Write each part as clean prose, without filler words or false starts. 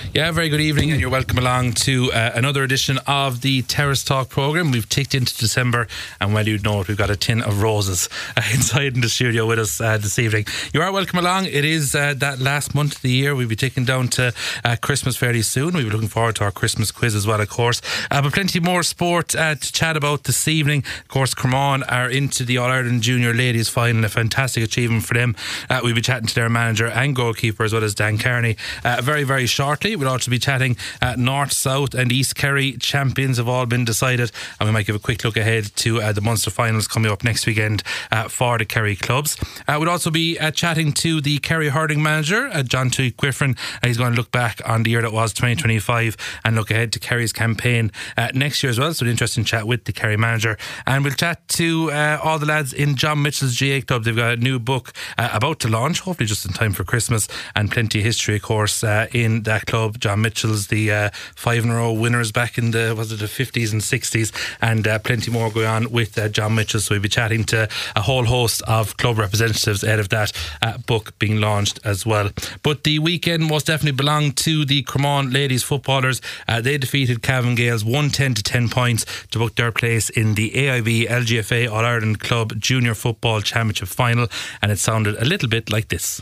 Yeah, very good evening, and you're welcome along to another edition of the Terrace Talk programme. We've ticked into December, and well, you'd know it, we've got a tin of roses inside in the studio with us this evening. You are welcome along. It is that last month of the year. We'll be ticking down to Christmas fairly soon. We'll be looking forward to our Christmas quiz as well, of course. But plenty more sport to chat about this evening. Of course, Cremon are into the All-Ireland Junior Ladies Final, a fantastic achievement for them. We'll be chatting to their manager and goalkeeper as well as Dan Kearney very, very shortly. We'll also be chatting North, South and East Kerry champions have all been decided, and we might give a quick look ahead to the Munster finals coming up next weekend for the Kerry clubs. We'll also be chatting to the Kerry hurling manager, John Tui Quiffrin. He's going to look back on the year that was 2025 and look ahead to Kerry's campaign next year as well. So an interesting chat with the Kerry manager. And we'll chat to all the lads in John Mitchell's GA club. They've got a new book about to launch, hopefully just in time for Christmas, and plenty of history, of course, in that club. John Mitchell's the 5 in a row winners back in the 50s and 60s, and plenty more going on with John Mitchell. So we'll be chatting to a whole host of club representatives ahead of that book being launched as well. But the weekend most definitely belonged to the Cremon ladies footballers. They defeated Cavan Gales 110 to 10 points to book their place in the AIB LGFA All-Ireland Club Junior Football Championship Final, and it sounded a little bit like this.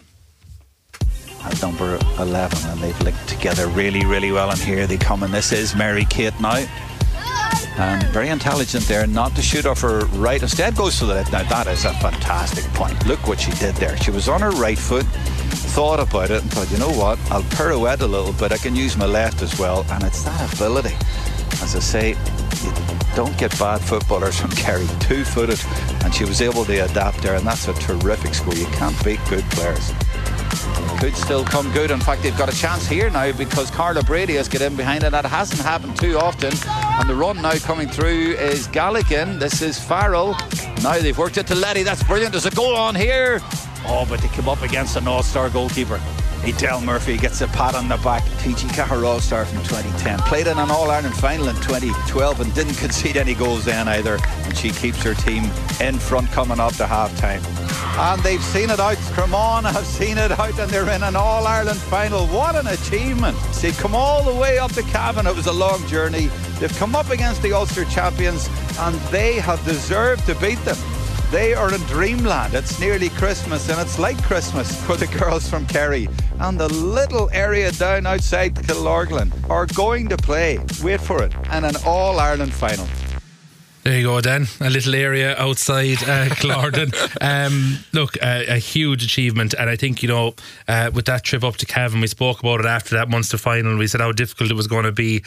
At number 11, and they've linked together really, really well, and here they come, and this is Mary Kate now. Very intelligent there, not to shoot off her right, instead goes to the left. Now that is a fantastic point. Look what she did there. She was on her right foot, thought about it and thought, you know what, I'll pirouette a little bit, I can use my left as well. And it's that ability, as I say, you don't get bad footballers from Kerry, 2-footed, and she was able to adapt there, and that's a terrific score. You can't beat good players. Could still come good. In fact, they've got a chance here now because Carla Brady has got in behind it. That hasn't happened too often. And the run now coming through is Galligan. This is Farrell. Now they've worked it to Letty. That's brilliant. There's a goal on here. Oh, but they come up against an all-star goalkeeper. Edel Murphy gets a pat on the back. TG Cahir All-Star from 2010. Played in an All-Ireland final in 2012 and didn't concede any goals then either. And she keeps her team in front coming up to half-time. And they've seen it out. Cremon have seen it out, and they're in an All-Ireland final. What an achievement. They've come all the way up to Cavan. It was a long journey. They've come up against the Ulster champions, and they have deserved to beat them. They are in dreamland. It's nearly Christmas, and it's like Christmas for the girls from Kerry. And the little area down outside Killorglin are going to play, wait for it, in an All-Ireland final. There you go, Dan. A little area outside Killorglin. Look, a huge achievement, and I think, you know, with that trip up to Cavan, we spoke about it after that Munster final. We said how difficult it was going to be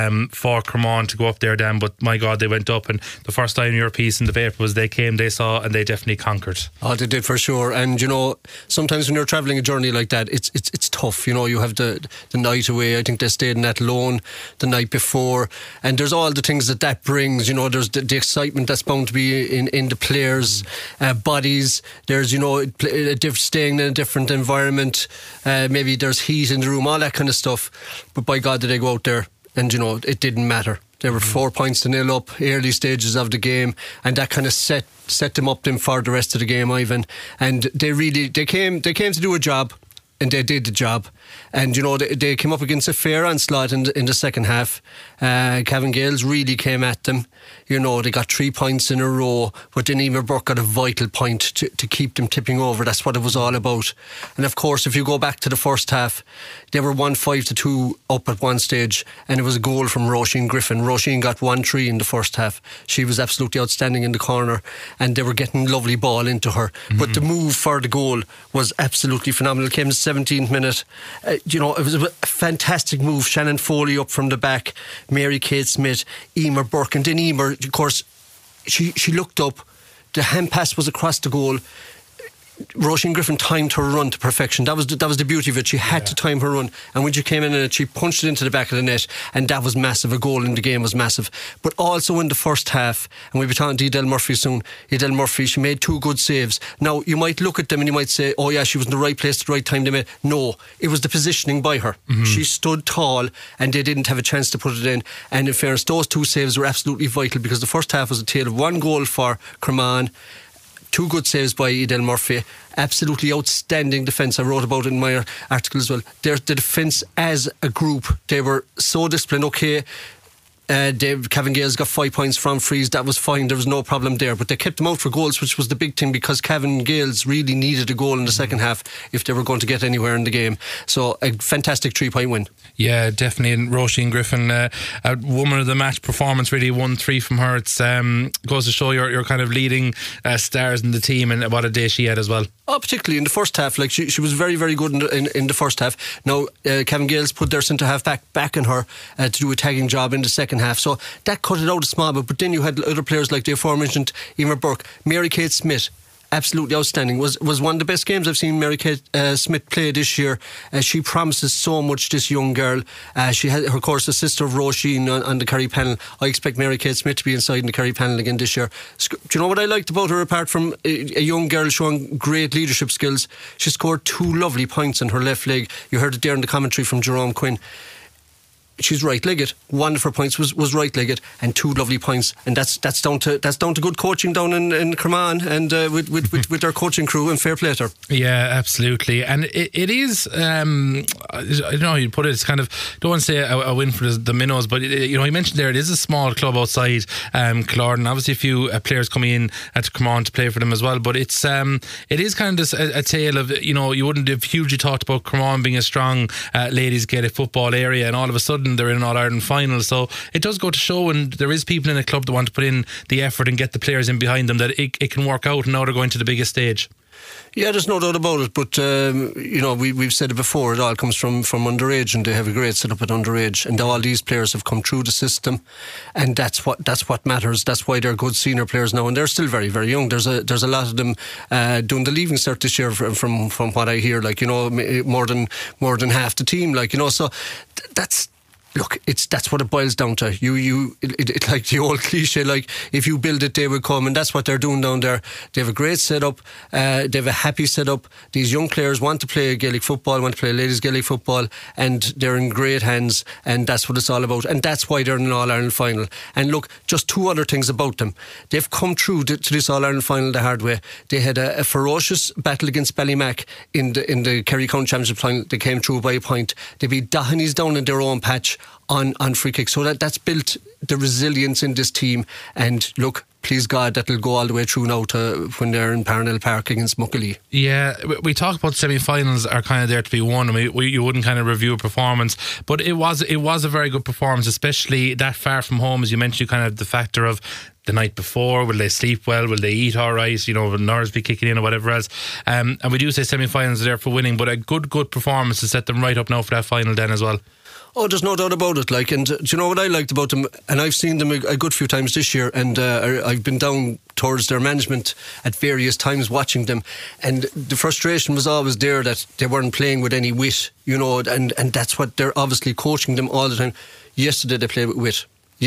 for Cremon to go up there, Dan, but my God, they went up, and the first line of your piece in the paper was they came, they saw, and they definitely conquered. Oh, they did for sure. And you know, sometimes when you're travelling a journey like that, it's tough. You know, you have the night away. I think they stayed in that loan the night before, and there's all the things that brings. You know, there's the excitement that's bound to be in the players' bodies. There's, you know, staying in a different environment. Maybe there's heat in the room, all that kind of stuff. But by God, did they go out there, and you know, it didn't matter. They were 4 points to nil up, early stages of the game, and that kind of set them up then for the rest of the game, Ivan. And they came to do a job, and they did the job. And you know, they came up against a fair onslaught in the second half. Cavan Gales really came at them. You know, they got 3 points in a row, but then Emer Burke got a vital point to keep them tipping over. That's what it was all about. And of course, if you go back to the first half, they were 1-5-2 up at one stage, and it was a goal from Roisin Griffin. Roisin got 1-3 in the first half. She was absolutely outstanding in the corner, and they were getting lovely ball into her. But the move for the goal was absolutely phenomenal. It came in the 17th minute. You know, it was a fantastic move. Shannon Foley up from the back, Mary Kate Smith, Emer Burke, and then Emer, of course, she looked up. The hand pass was across the goal. Roisin Griffin timed her run to perfection. That was the beauty of it. She had to time her run, and when she came in it, she punched it into the back of the net, and that was massive. A goal in the game was massive. But also in the first half, and we'll be talking to Edel Murphy soon. Edel Murphy, she made 2 good saves. Now you might look at them and you might say, oh yeah, she was in the right place at the right time. No, it was the positioning by her. She stood tall, and they didn't have a chance to put it in. And in fairness, those 2 saves were absolutely vital, because the first half was a tale of 1 goal for Cremon, 2 good saves by Edel Murphy. Absolutely outstanding defence. I wrote about it in my article as well. The defence as a group, they were so disciplined. Okay, Cavan Gales got 5 points from frees. That was fine. There was no problem there. But they kept them out for goals, which was the big thing, because Cavan Gales really needed a goal in the second half if they were going to get anywhere in the game. So a fantastic 3-point win. Yeah, definitely. And Roisin Griffin, a woman of the match performance, really 1-3 from her. It's goes to show your kind of leading stars in the team, and what a day she had as well. Oh, particularly in the first half. Like she was very, very good in the first half. Now Cavan Gales put their centre half back in her to do a tagging job in the second half, so that cut it out a small bit. But then you had other players like the aforementioned Emer Burke. Mary-Kate Smith, absolutely outstanding. Was one of the best games I've seen Mary-Kate Smith play this year. She promises so much, this young girl. She had, of course, a sister of Roisin on the Kerry panel. I expect Mary-Kate Smith to be inside in the Kerry panel again this year. Do you know what I liked about her, apart from a young girl showing great leadership skills? She scored 2 lovely points on her left leg. You heard it there in the commentary from Jerome Quinn. She's right-legged. One of her points was right-legged, and 2 lovely points, and that's down to good coaching down in Cremon, and with their coaching crew, and fair play to her. Yeah, absolutely. And it is, I don't know how you put it. It's kind of, don't want to say a win for the Minnows, but you mentioned there it is a small club outside Killorn. Obviously, a few players coming in to Cremon to play for them as well. But it is kind of just a tale of, you wouldn't have hugely talked about Cremon being a strong ladies Gaelic football area, and all of a sudden they're in an All-Ireland final. So it does go to show, and there is people in a club that want to put in the effort and get the players in behind them, that it can work out, and now they're going to the biggest stage. Yeah, there's no doubt about it, but we've said it before, it all comes from underage, and they have a great setup at underage, and all these players have come through the system, and that's what matters. That's why they're good senior players now, and they're still very, very young. There's a lot of them doing the leaving cert this year from what I hear, more than half the team, so that's. Look, that's what it boils down to. It's like the old cliche, like if you build it, they will come, and that's what they're doing down there. They have a great setup. They have a happy setup. These young players want to play Gaelic football, want to play ladies Gaelic football, and they're in great hands, and that's what it's all about. And that's why they're in an All-Ireland final. And look, just 2 other things about them. They've come through to this All-Ireland final the hard way. They had a ferocious battle against Ballymac in the Kerry County Championship final. They came through by a point. They beat Doheny's down in their own patch on free kicks, so that's built the resilience in this team. And look, please God, that'll go all the way through now to when they're in Parnell Park against Muckalee. Yeah, we talk about semi-finals are kind of there to be won. I mean, you wouldn't kind of review a performance, but it was a very good performance, especially that far from home, as you mentioned. Kind of the factor of the night before, will they sleep well, will they eat alright, will nerves be kicking in or whatever else, and we do say semi-finals are there for winning, but a good performance to set them right up now for that final then as well. Oh, there's no doubt about it. And do you know what I liked about them? And I've seen them a good few times this year, and I've been down towards their management at various times watching them, and the frustration was always there that they weren't playing with any wit, and that's what they're obviously coaching them all the time. Yesterday they played with wit.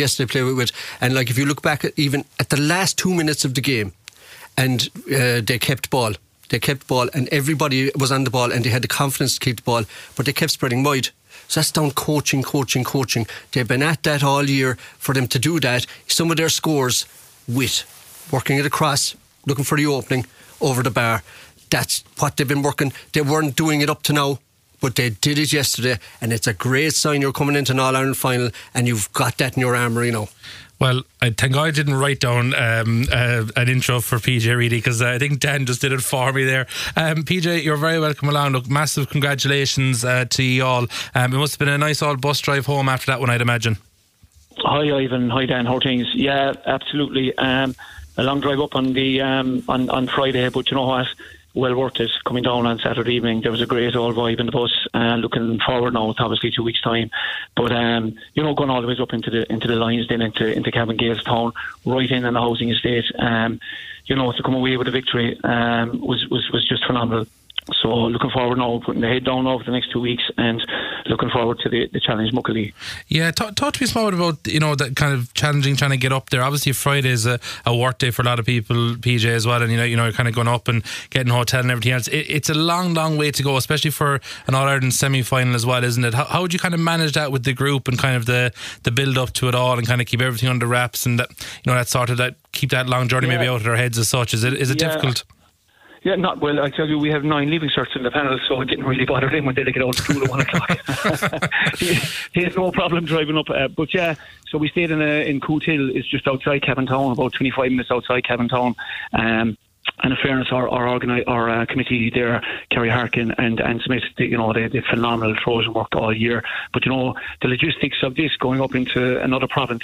And if you look back even at the last 2 minutes of the game, and they kept ball, and everybody was on the ball, and they had the confidence to keep the ball, but they kept spreading wide. So that's down coaching. They've been at that all year. For them to do that, some of their scores, wit, working it across, looking for the opening over the bar. That's what they've been working. They weren't doing it up to now, but they did it yesterday, and it's a great sign you're coming into an All-Ireland final and you've got that in your armoury now. Well, I thank God I didn't write down an intro for PJ Reedy, because I think Dan just did it for me there. PJ, you're very welcome along. Look, massive congratulations to you all. It must have been a nice old bus drive home after that one, I'd imagine. Hi Ivan, hi Dan, how are things? Yeah, absolutely. A long drive up on the on Friday, but you know what? Well worth it coming down on Saturday evening. There was a great old vibe in the bus. Looking forward now, it's obviously 2 weeks' time. But going all the way up into the lines, then into Cavan Gales town, right in the housing estate. To come away with a victory was just phenomenal. So looking forward now, putting the head down over the next 2 weeks and looking forward to the challenge Muckalee. Yeah, talk to me small about, that kind of challenging, trying to get up there. Obviously Friday is a work day for a lot of people, PJ, as well, and you're kind of going up and getting a hotel and everything else. It's a long way to go, especially for an All-Ireland semi-final as well, isn't it? How would you kind of manage that with the group and kind of the build up to it all and kind of keep everything under wraps and that sort of that, keep that long journey maybe out of their heads as such? Is it difficult? Yeah, not well. I tell you, we have 9 leaving certs in the panel, so I didn't really bother them when they get out of school at 1 o'clock. He has no problem driving up. But yeah, so we stayed in Cootehill. It's just outside Cavan Town, about 25 minutes outside Cavan Town. And in fairness, our committee there, Kerry Harkin and Smith, they did phenomenal Trojan work all year. But the logistics of this going up into another province.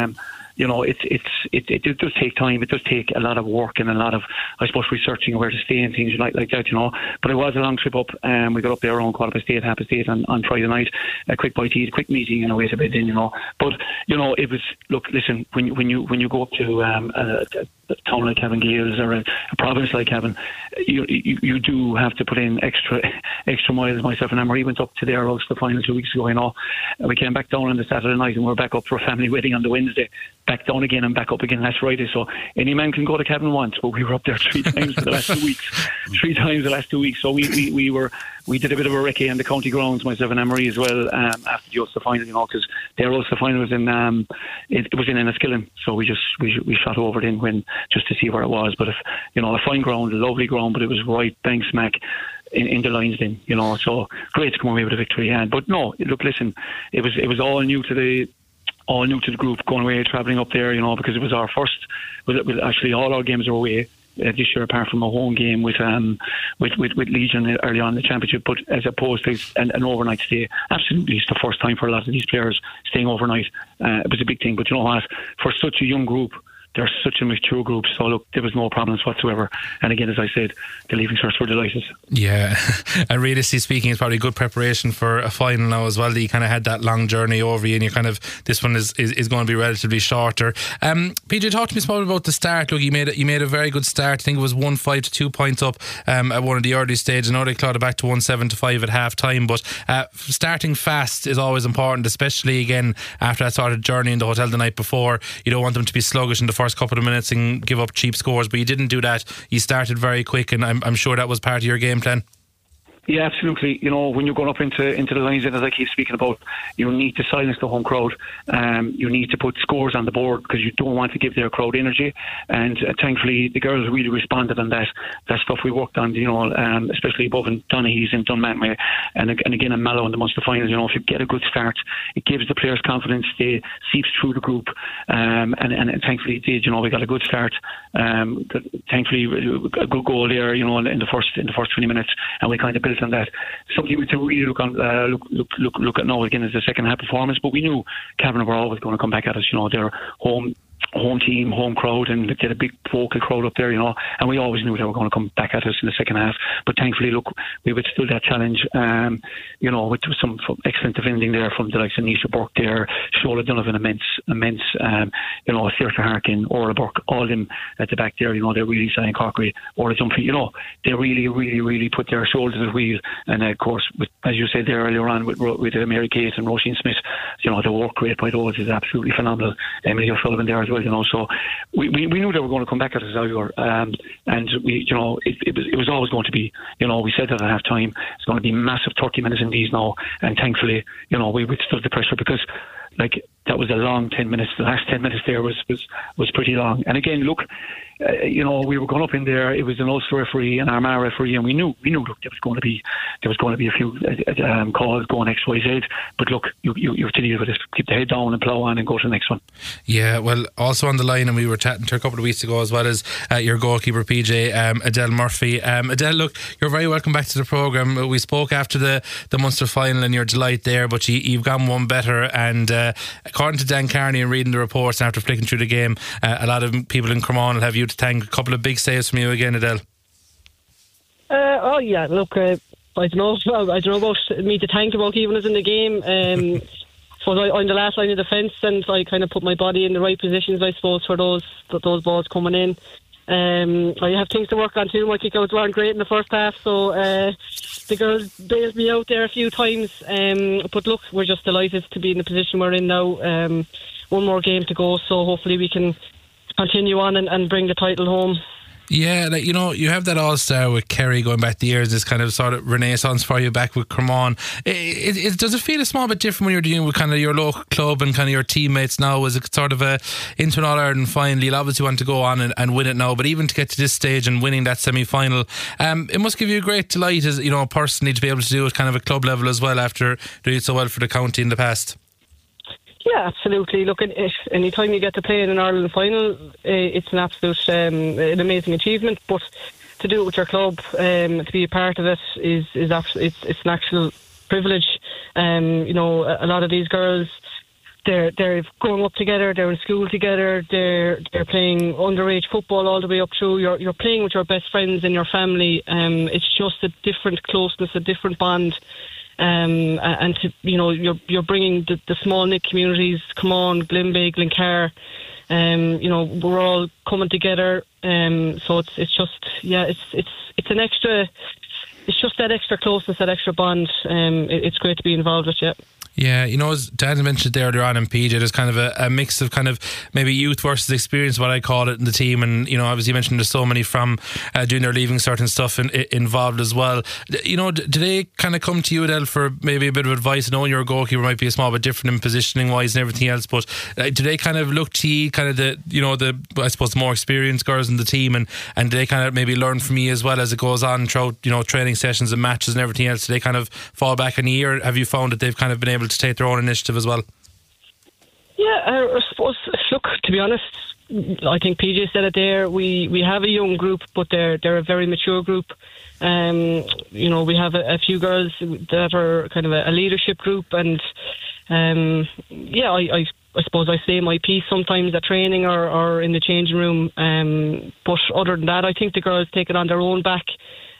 It does take time. It does take a lot of work and a lot of, I suppose, researching where to stay and things like that, But it was a long trip up. We got up there around 8:15, 8:30 on Friday night. A quick bite to eat, a quick meeting, and a way to bed in, But it was. Look, listen. When you go up to a town like Cavan Gaels or a province like Cavan, you do have to put in extra miles. Myself and Anne-Marie went up to their house the final 2 weeks ago. And we came back down on the Saturday night, and we're back up for a family wedding on the Wednesday. Back down again and back up again last Friday. So any man can go to Cavan once, but we were up there 3 times for the last 2 weeks. 3 times the last 2 weeks. So we did a bit of a recce in the county grounds, myself and Anne-Marie as well, after the Ulster final, because their Ulster final was in Enniskillen. So we shot over it just to see where it was. But a fine ground, a lovely ground, but it was right bang smack in the lines then, so great to come away with a victory. But no, look, listen, it was all new to the group going away, travelling up there, because it was our first. Actually, all our games are away this year, apart from a home game with Legion early on in the championship. But as opposed to an overnight stay, absolutely, it's the first time for a lot of these players staying overnight. It was a big thing. But you know what? For such a young group, they're such a mature group, so look, there was no problems whatsoever. And again, as I said, the leaving certs were delighted. Yeah, and realistically speaking, it's probably good preparation for a final now as well. That you kind of had that long journey over you, and this one is going to be relatively shorter. PJ, talk to me small about the start. Look, you made a very good start. I think it was 1-5 to 2 points up at one of the early stages. I know they clawed it back to 1-7 to 5 at half time, but starting fast is always important, especially again after that sort of journey in the hotel the night before. You don't want them to be sluggish in the first couple of minutes and give up cheap scores, but you didn't do that. You started very quick, and I'm sure that was part of your game plan. Yeah, absolutely. When you're going up into the lines, and as I keep speaking about, you need to silence the home crowd. You need to put scores on the board because you don't want to give their crowd energy. And thankfully, the girls really responded on that stuff we worked on. Especially above in Donaghy's and Dunmanway, and again in Mallow in the Munster finals. If you get a good start, it gives the players confidence. They seeps through the group, and thankfully it did. We got a good start. Thankfully, a good goal there. In the first 20 minutes, and we kind of built on that. Something we to really look at now again is the second half performance. But we knew Cavan were always going to come back at us. They're home team, home crowd, and they had a big vocal crowd up there, and we always knew they were going to come back at us in the second half. But thankfully, look, we withstood that challenge, with some excellent defending there from the likes of Nisha Burke there, Shola Donovan, immense, Saoirse Harkin, Orla Burke, all of them at the back there, they really sang Corkery, Orla Dunphy, they really, really, really put their shoulders at the wheel. And of course, as you said there earlier on, with Mary Kate and Roisin Smith, the work rate by those is absolutely phenomenal. Emily O'Sullivan there as well. So we knew they were going to come back at us, and it was always going to be, we said that at half time, it's going to be massive 30 minutes in these now, and thankfully, we withstood the pressure because that was a long 10 minutes. The last 10 minutes there was pretty long. And again, look, we were going up in there. It was an Ulster referee, an Armagh referee, and we knew. Look, there was going to be a few calls going X, Y, Z. But look, you have to deal with it. Keep the head down and plough on and go to the next one. Yeah, well, also on the line, and we were chatting to her a couple of weeks ago as well as your goalkeeper PJ, Adele Murphy. Adele, look, you're very welcome back to the programme. We spoke after the Munster final and your delight there, but you've gone one better. And according to Dan Carney and reading the reports after flicking through the game, a lot of people in Cremon will have you to thank. A couple of big saves from you again, Adele. Look, I don't know about me to thank about keeping us in the game. So I'm the last line of defence, and I kind of put my body in the right positions, I suppose, for those balls coming in. I have things to work on too. My kick-outs weren't great in the first half, so the girls bailed me out there a few times. But look, we're just delighted to be in the position we're in now. One more game to go, so hopefully we can continue on and bring the title home. Yeah, like, you know, you have that all-star with Kerry going back the years, this kind of sort of renaissance for you back with Cremon. Does it feel a small bit different when you're dealing with kind of your local club and kind of your teammates now? Is it sort of into an All-Ireland final? You'll obviously want to go on and win it now, but even to get to this stage and winning that semi-final, it must give you a great delight, as you know, personally, to be able to do it kind of at club level as well after doing it so well for the county in the past. Yeah, absolutely. Look, any time you get to play in an Ireland final, it's an absolute an amazing achievement. But to do it with your club, to be a part of it is it's an actual privilege. You know, a lot of these girls, they're growing up together, they're in school together, they're playing underage football all the way up through. You're playing with your best friends and your family. It's just a different closeness, a different bond. And to, you know, you're bringing the small knit communities. Cremon, Glenbeigh, Glencar. You know, we're all coming together. So it's just, yeah, it's an extra. It's just that extra closeness, that extra bond. It's great to be involved with. Yeah. Yeah, you know, as Dan mentioned there earlier on in PJ, there's kind of a mix of kind of maybe youth versus experience, what I call it, in the team. And, you know, obviously you mentioned there's so many from doing their leaving cert and stuff involved as well. You know, do they kind of come to you, Adele, for maybe a bit of advice? I know you're a goalkeeper, might be a small bit different in positioning wise and everything else, but do they kind of look to you, kind of the I suppose, the more experienced girls in the team, and do they kind of maybe learn from you as well as it goes on throughout, you know, training sessions and matches and everything else? Do they kind of fall back in a year? Have you found that they've kind of been able to take their own initiative as well? Yeah, I suppose, look, to be honest, I think PJ said it there, we have a young group, but they're a very mature group. You know, we have a few girls that are kind of a leadership group, and yeah, I suppose I say my piece sometimes at training or in the changing room, but other than that, I think the girls take it on their own back.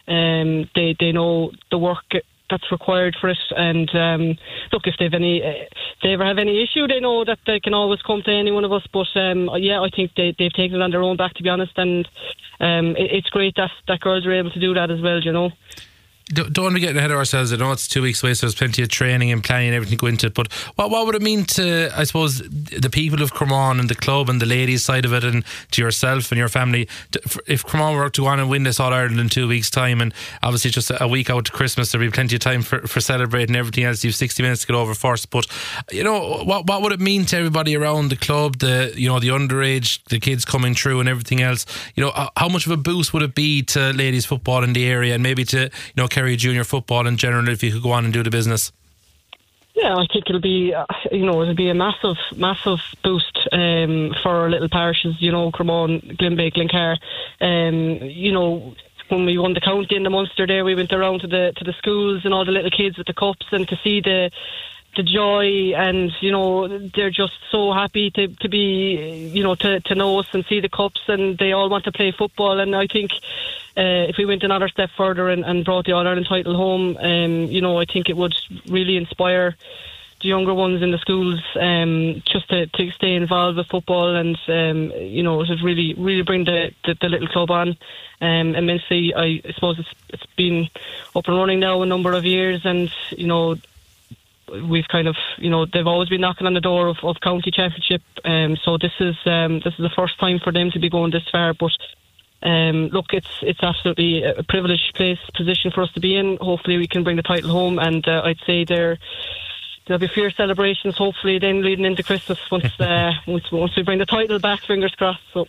They know the work that's required for it, and look, if they ever have any issue, they know that they can always come to any one of us. But yeah, I think they've taken it on their own back, to be honest, and it's great that girls are able to do that as well, you know. Don't want to get ahead of ourselves. I know it's 2 weeks away, so there's plenty of training and planning and everything go into it, but what would it mean to, I suppose, the people of Cremon and the club and the ladies side of it, and to yourself and your family, if Cremon were to go on and win this All-Ireland in 2 weeks' time, and obviously just a week out to Christmas, there'll be plenty of time for celebrating everything else. You have 60 minutes to get over first, but you know, what would it mean to everybody around the club, the underage, the kids coming through and everything else? You know, how much of a boost would it be to ladies football in the area, and maybe to, you know, Kerry junior football in general, if you could go on and do the business? Yeah, I think it'll be a massive boost for little parishes, you know, Cremon, Glenbeigh, Glencar. You know, when we won the county in the Munster there, we went around to the schools and all the little kids with the cups, and to see the joy, and you know, they're just so happy to be, you know, to know us and see the cups, and they all want to play football. And I think if we went another step further and brought the All-Ireland title home, you know, I think it would really inspire the younger ones in the schools just to stay involved with football, and you know, it would really bring the little club on immensely. I suppose it's been up and running now a number of years, and you know, we've kind of, you know, they've always been knocking on the door of county championship, so this is the first time for them to be going this far. But look, it's absolutely a privileged position for us to be in. Hopefully we can bring the title home, and I'd say there'll be fierce celebrations, hopefully then leading into Christmas once we bring the title back, fingers crossed. So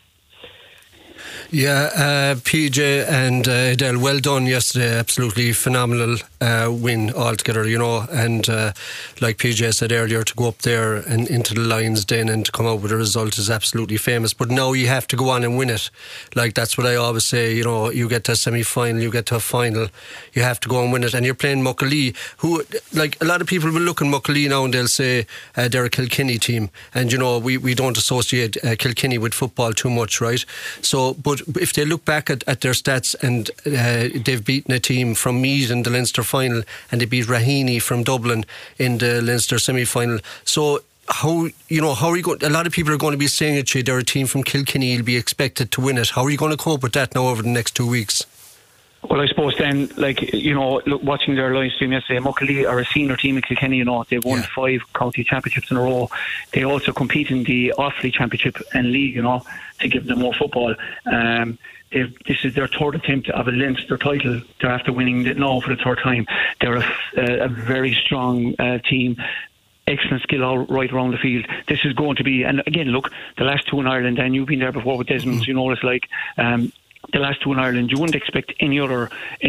yeah, PJ and Adele, well done yesterday. Absolutely phenomenal win altogether, you know. And like PJ said earlier, to go up there and into the Lions Den and to come out with a result is absolutely famous. But now you have to go on and win it. Like, that's what I always say, you know, you get to a semi-final, you get to a final, you have to go and win it. And you're playing Muckalee, who, like, a lot of people will look at Muckalee now and they'll say they're a Kilkenny team. And, you know, we don't associate Kilkenny with football too much, right? So, but if they look back at their stats, and they've beaten a team from Meath in the Leinster final, and they beat Raheny from Dublin in the Leinster semi-final. So how are you going? A lot of people are going to be saying it. They're a team from Kilkenny. You'll be expected to win it. How are you going to cope with that now over the next 2 weeks? Well, I suppose then, look, watching their live stream yesterday, Muckalee are a senior team in Kilkenny. They've won 5 county championships in a row. They also compete in the Offaly Championship and League, to give them more football. This is their third attempt of a Leinster title. They're after winning it now for the third time. They're a very strong team. Excellent skill all right around the field. This is going to be, and again, look, the last 2 in Ireland, and you've been there before with Desmond, you know, it's like the last 2 in Ireland, you wouldn't expect any other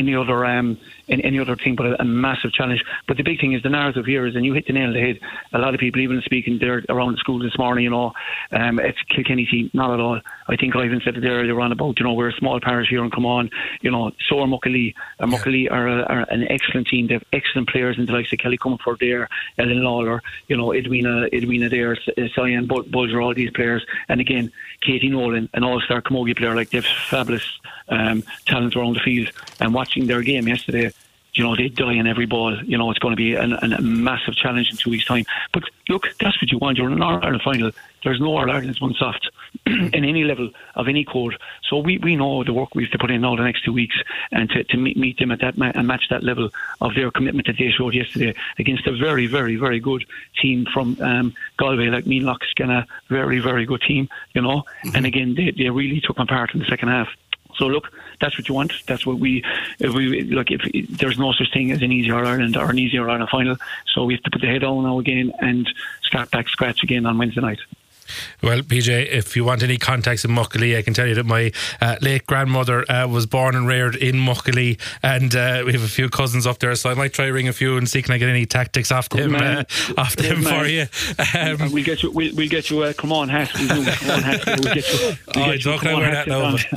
team but a massive challenge. But the big thing is the narrative here is, and you hit the nail on the head, a lot of people even speaking there around the school this morning, it's Kilkenny team, not at all. I think I even said it earlier on about, we're a small parish here and come on, so are Muckalee. Muckalee are an excellent team. They have excellent players in the likes of Kelly Comerford there, Ellen Lawler, Edwina there, Cyan Bulger, all these players. And again, Katie Nolan, an all-star camogie player, like they've fabulous talent around the field. And watching their game yesterday, they die on every ball. It's going to be a massive challenge in 2 weeks' time. But look, that's what you want. You're in an All-Ireland final. There's no All-Ireland that's one soft in any level of any code. So we know the work we have to put in now the next 2 weeks, and to meet them at that and match that level of their commitment that they showed yesterday against a very, very, very good team from Galway, like Mean Lockskinna. Very, very good team, And again, they really took on part in the second half. So look, that's what you want. That's what we look. If there's no such thing as an easy All-Ireland or an easy All-Ireland final, so we have to put the head on now again and start back scratch again on Wednesday night. Well, PJ, if you want any contacts in Muckalee, I can tell you that my late grandmother was born and reared in Muckalee, and we have a few cousins up there, so I might try ring a few and see can I get any tactics off them for you. We'll get you a come on hat. We'll get you. I don't know where that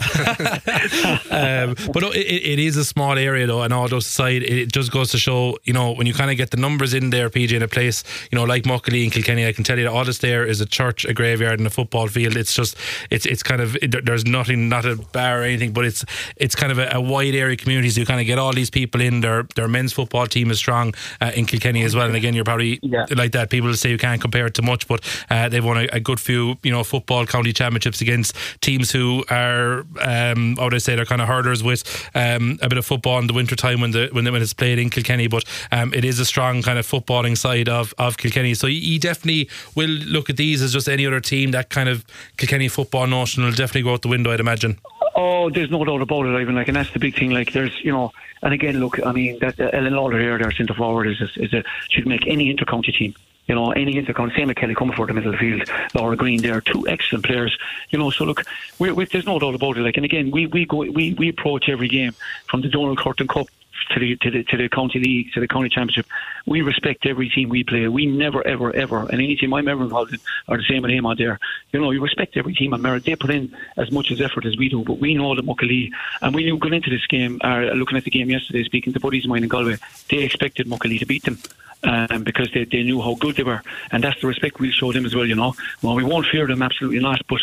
now. But no, it is a small area though, and all those aside, it just goes to show, when you kind of get the numbers in there, PJ, in a place, like Muckalee and Kilkenny, I can tell you that all that's there is a church, a graveyard and a football field. It's just it's kind of, there's nothing, not a bar or anything, but it's kind of a wide area community, so you kind of get all these people in. Their men's football team is strong in Kilkenny as well, and again, you're probably like that, people say you can't compare it to much, but they've won a good few football county championships against teams who are how would I say, they're kind of herders with a bit of football in the winter time when it's played in Kilkenny. But it is a strong kind of footballing side of Kilkenny, so you definitely will look at these as just any other team. That kind of Kilkenny football notion will definitely go out the window, I'd imagine. Oh, there's no doubt about it, Ivan. And that's the big thing. There's, and again, look, I mean, that Ellen Lawler here, their centre forward, should make any inter-county team. Any inter-county, same with Kelly Comerford in the middle of the field, Laura Green, they're 2 excellent players. So look, there's no doubt about it. And again, we approach every game from the Donald Curtin Cup to the county league, to the county championship. We respect every team we play. We never, ever, ever, and any team I'm ever involved in are the same with him out there. You respect every team on merit. They put in as much as effort as we do, but we know that Muckalee, and we knew going into this game, looking at the game yesterday, speaking to buddies of mine in Galway, they expected Muckalee to beat them. Because they knew how good they were, and that's the respect we'll show them as well. Well, we won't fear them, absolutely not, but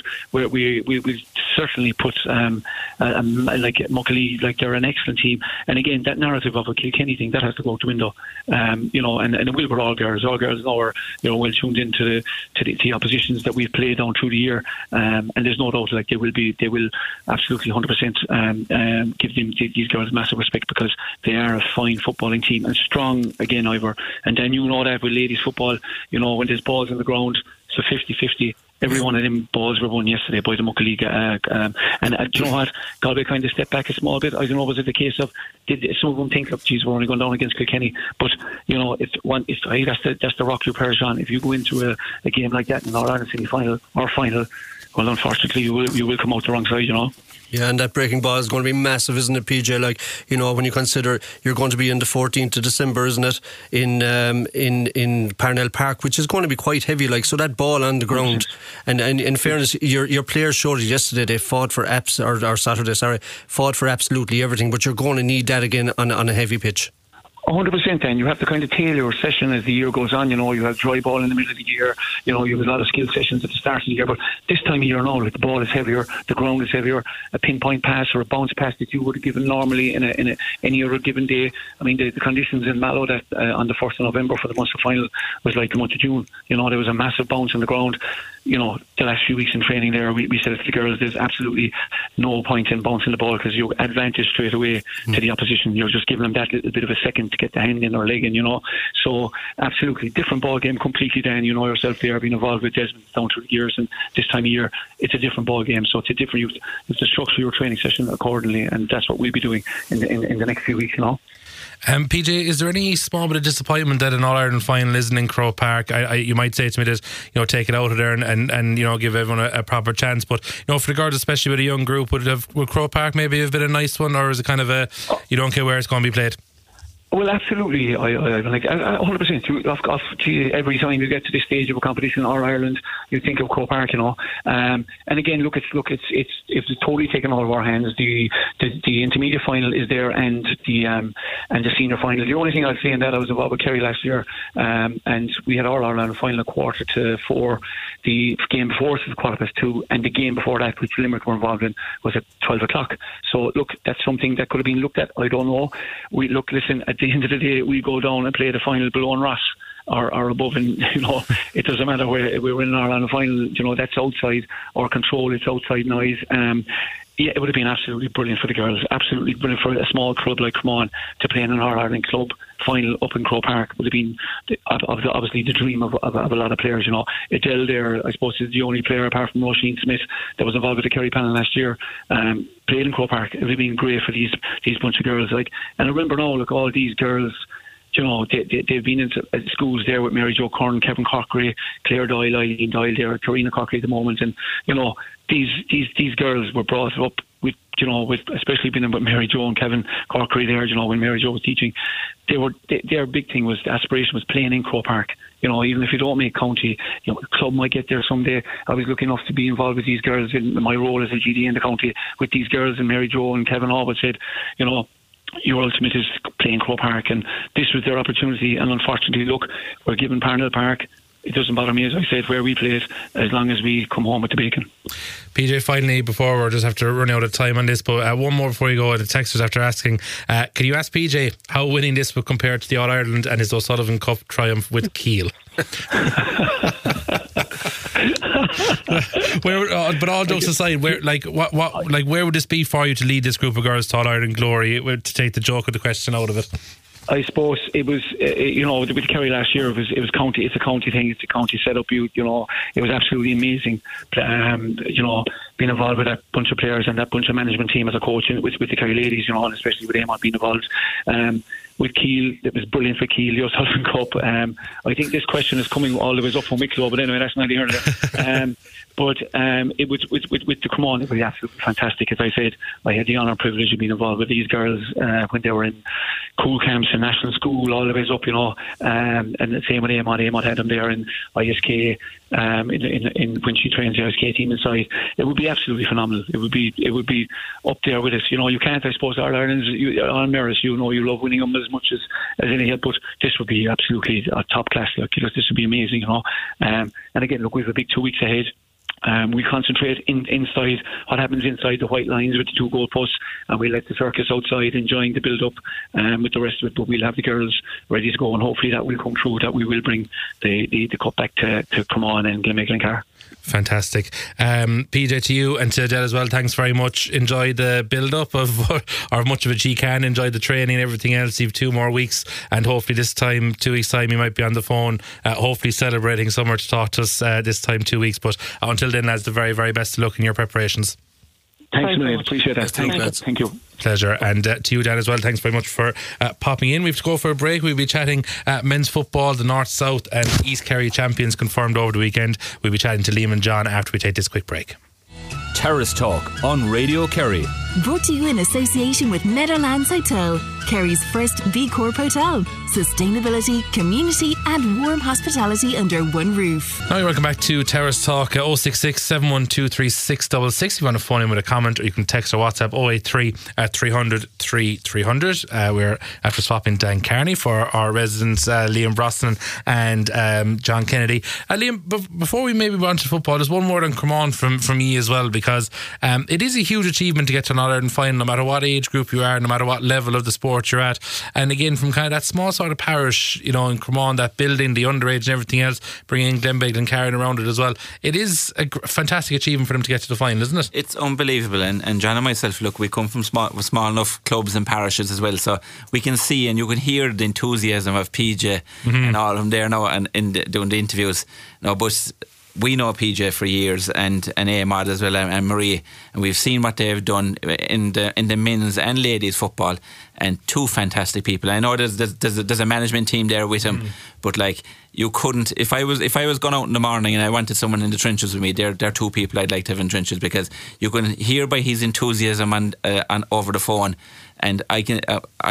we certainly put like Muckalee, like they're an excellent team. And again, that narrative of a Kilkenny thing, that has to go out the window. And it will for all girls. All girls now are well tuned into the oppositions that we've played down through the year, and there's no doubt they will absolutely 100% give these girls massive respect, because they are a fine footballing team and strong. Again, Ivor. And then that with ladies football, when there's balls on the ground, so 50-50, every one of them balls were won yesterday by the Muckalee. And do you know what? Galway kind of stepped back a small bit. I don't know, was it the case of, did some of them think, look, geez, we're only going down against Kilkenny? But, that's the rock you perish on. If you go into a game like that in an All-Ireland semi-final or final, well, unfortunately, you will come out the wrong side, Yeah, and that breaking ball is going to be massive, isn't it, PJ? When you consider you're going to be in the 14th of December, isn't it, in Parnell Park, which is going to be quite heavy. So that ball on the ground, and in fairness, your players showed it yesterday. They fought for fought for absolutely everything. But you're going to need that again on a heavy pitch. 100%, then you have to kind of tailor your session as the year goes on. You know, you have dry ball in the middle of the year, you know, you have a lot of skill sessions at the start of the year, but this time of year now, like, the ball is heavier, the ground is heavier, a pinpoint pass or a bounce pass that you would have given normally in any other given day. I mean, the conditions in Mallow that on the 1st of November for the Munster final was like the month of June. You know, there was a massive bounce on the ground. You know, the last few weeks in training there, we said to the girls, there's absolutely no point in bouncing the ball because you advantage straight away to the opposition. You're just giving them that little bit of a second to get the hand in or leg in, you know. So absolutely different ball game completely. Dan, you know yourself there, being involved with Desmond down through the years, and this time of year it's a different ball game. So it's a different, you have to structure your training session accordingly, and that's what we'll be doing in the next few weeks, you know. PJ, is there any small bit of disappointment that an All-Ireland final isn't in Croke Park? You might say to me that, you know, take it out of there and you know, give everyone a proper chance, but, you know, for the girls, especially with a young group, would Croke Park maybe have been a nice one, or is it kind of you don't care where it's going to be played? Well, absolutely. I like 100%. Every time you get to this stage of a competition in All-Ireland, you think of Croke Park, you know. And again, it's totally taken out of our hands. The intermediate final is there, and the senior final. The only thing I'd say in that, I was involved with Kerry last year, and we had our All-Ireland final at 3:45. The game before us was 2:15, and the game before that, which Limerick were involved in, was at 12 o'clock. So look, that's something that could have been looked at. I don't know. Listen, at the end of the day, we go down and play the final below Ross or above, and, you know, it doesn't matter where we're in our Ireland final. You know, that's outside our control. It's outside noise. Yeah, it would have been absolutely brilliant for the girls. Absolutely brilliant for a small club like Cremon to play in an All-Ireland club final up in Croke Park. Would have been obviously the dream of a lot of players. You know, Adele there, I suppose, is the only player apart from Roisin Smith that was involved with the Kerry panel last year. Played in Croke Park. It would have been great for these bunch of girls. Like, and I remember now, look, all these girls, you know, they've been in schools there with Mary Jo Curran, Kevin Cockery, Claire Doyle, Eileen Doyle there, Karina Cockery at the moment, and, you know, these girls were brought up with, you know, with especially being with Mary Jo and Kevin Cockery there, you know, when Mary Jo was teaching, their big thing was, the aspiration was playing in Croke Park. You know, even if you don't make county, you know, the club might get there someday. I was lucky enough to be involved with these girls in my role as a GD in the county with these girls, and Mary Jo and Kevin always said, you know, your ultimate is playing Croke Park, and this was their opportunity. And unfortunately, look, we're given Parnell Park. It doesn't bother me, as I said, where we play it, as long as we come home with the bacon. PJ, finally, before we're just have to run out of time on this, but one more before you go. The texters after asking, can you ask PJ how winning this would compare to the All-Ireland and his O'Sullivan Cup triumph with Keele? But all jokes aside, where would this be for you to lead this group of girls to All-Ireland glory? To take the joke of the question out of it. I suppose it was, you know, with Kerry last year, it was county. It's a county thing. It's a county setup. You know, it was absolutely amazing. You know, being involved with that bunch of players and that bunch of management team as a coach with the Kerry ladies, you know, and especially with Amon being involved. With Keele, it was brilliant for Keele, the O'Sullivan Cup. I think this question is coming all the way up from Wicklow, but anyway, that's not the earlier. But it was with the Cremon, it was absolutely fantastic. As I said, I had the honour and privilege of being involved with these girls when they were in cool camps and national school, all the way up, you know, and the same with Amon had them there in ISK, in when she trains the ISK team inside. It would be absolutely phenomenal. It would be up there with us. You know, you can't, I suppose, All-Ireland's on merits. You know, you love winning them as much as any other, but this would be absolutely top class. Like, you know, this would be amazing, you know. And again, look, we have a big 2 weeks ahead. We concentrate inside what happens inside the white lines with the 2 goalposts, and we let the circus outside enjoying the build up with the rest of it. But we'll have the girls ready to go, and hopefully that will come true, that we will bring the cup back to Cremon and Glenmeigh-Glencar. Fantastic. PJ, to you and to Adele as well, thanks very much. Enjoy the build up of, or much of it you can. Enjoy the training and everything else. You've 2 more weeks, and hopefully this time, 2 weeks time, you might be on the phone, hopefully celebrating somewhere to talk to us this time 2 weeks. But until then, lads, the very, very best of luck in your preparations. Thanks a million. Appreciate that. Thank you. Pleasure. And to you, Dan, as well, thanks very much for popping in. We have to go for a break. We'll be chatting men's football, the North, South and East Kerry champions confirmed over the weekend. We'll be chatting to Liam and John after we take this quick break. Terrace Talk on Radio Kerry. Brought to you in association with Netherlands Hotel, Kerry's first B Corp hotel. Sustainability, community and warm hospitality under one roof. Hi, welcome back to Terrace Talk. 066 712 3666. If you want to phone in with a comment, or you can text or WhatsApp 083 300 3300. We're after swapping Dan Carney for our residents Liam Brosnan and John Kennedy. Liam, before we maybe move on to football, there's one word on Cremon from me as well, because it is a huge achievement to get to an All-Ireland final, no matter what age group you are, no matter what level of the sport you're at. And again, from kind of that small sort of parish, you know, in Cremon, that building, the underage and everything else, bringing Glenbeigh and carrying around it as well. It is a fantastic achievement for them to get to the final, isn't it? It's unbelievable. And John and myself, look, we come from small enough clubs and parishes as well, so we can see and you can hear the enthusiasm of PJ and all of them there now and doing the interviews. No, but we know PJ for years and Ahmad as well and Marie, and we've seen what they've done in the men's and ladies football, and two fantastic people. I know there's a management team there with him, but like, you couldn't, if I was going out in the morning and I wanted someone in the trenches with me, they're two people I'd like to have in trenches, because you can hear by his enthusiasm and over the phone, and I can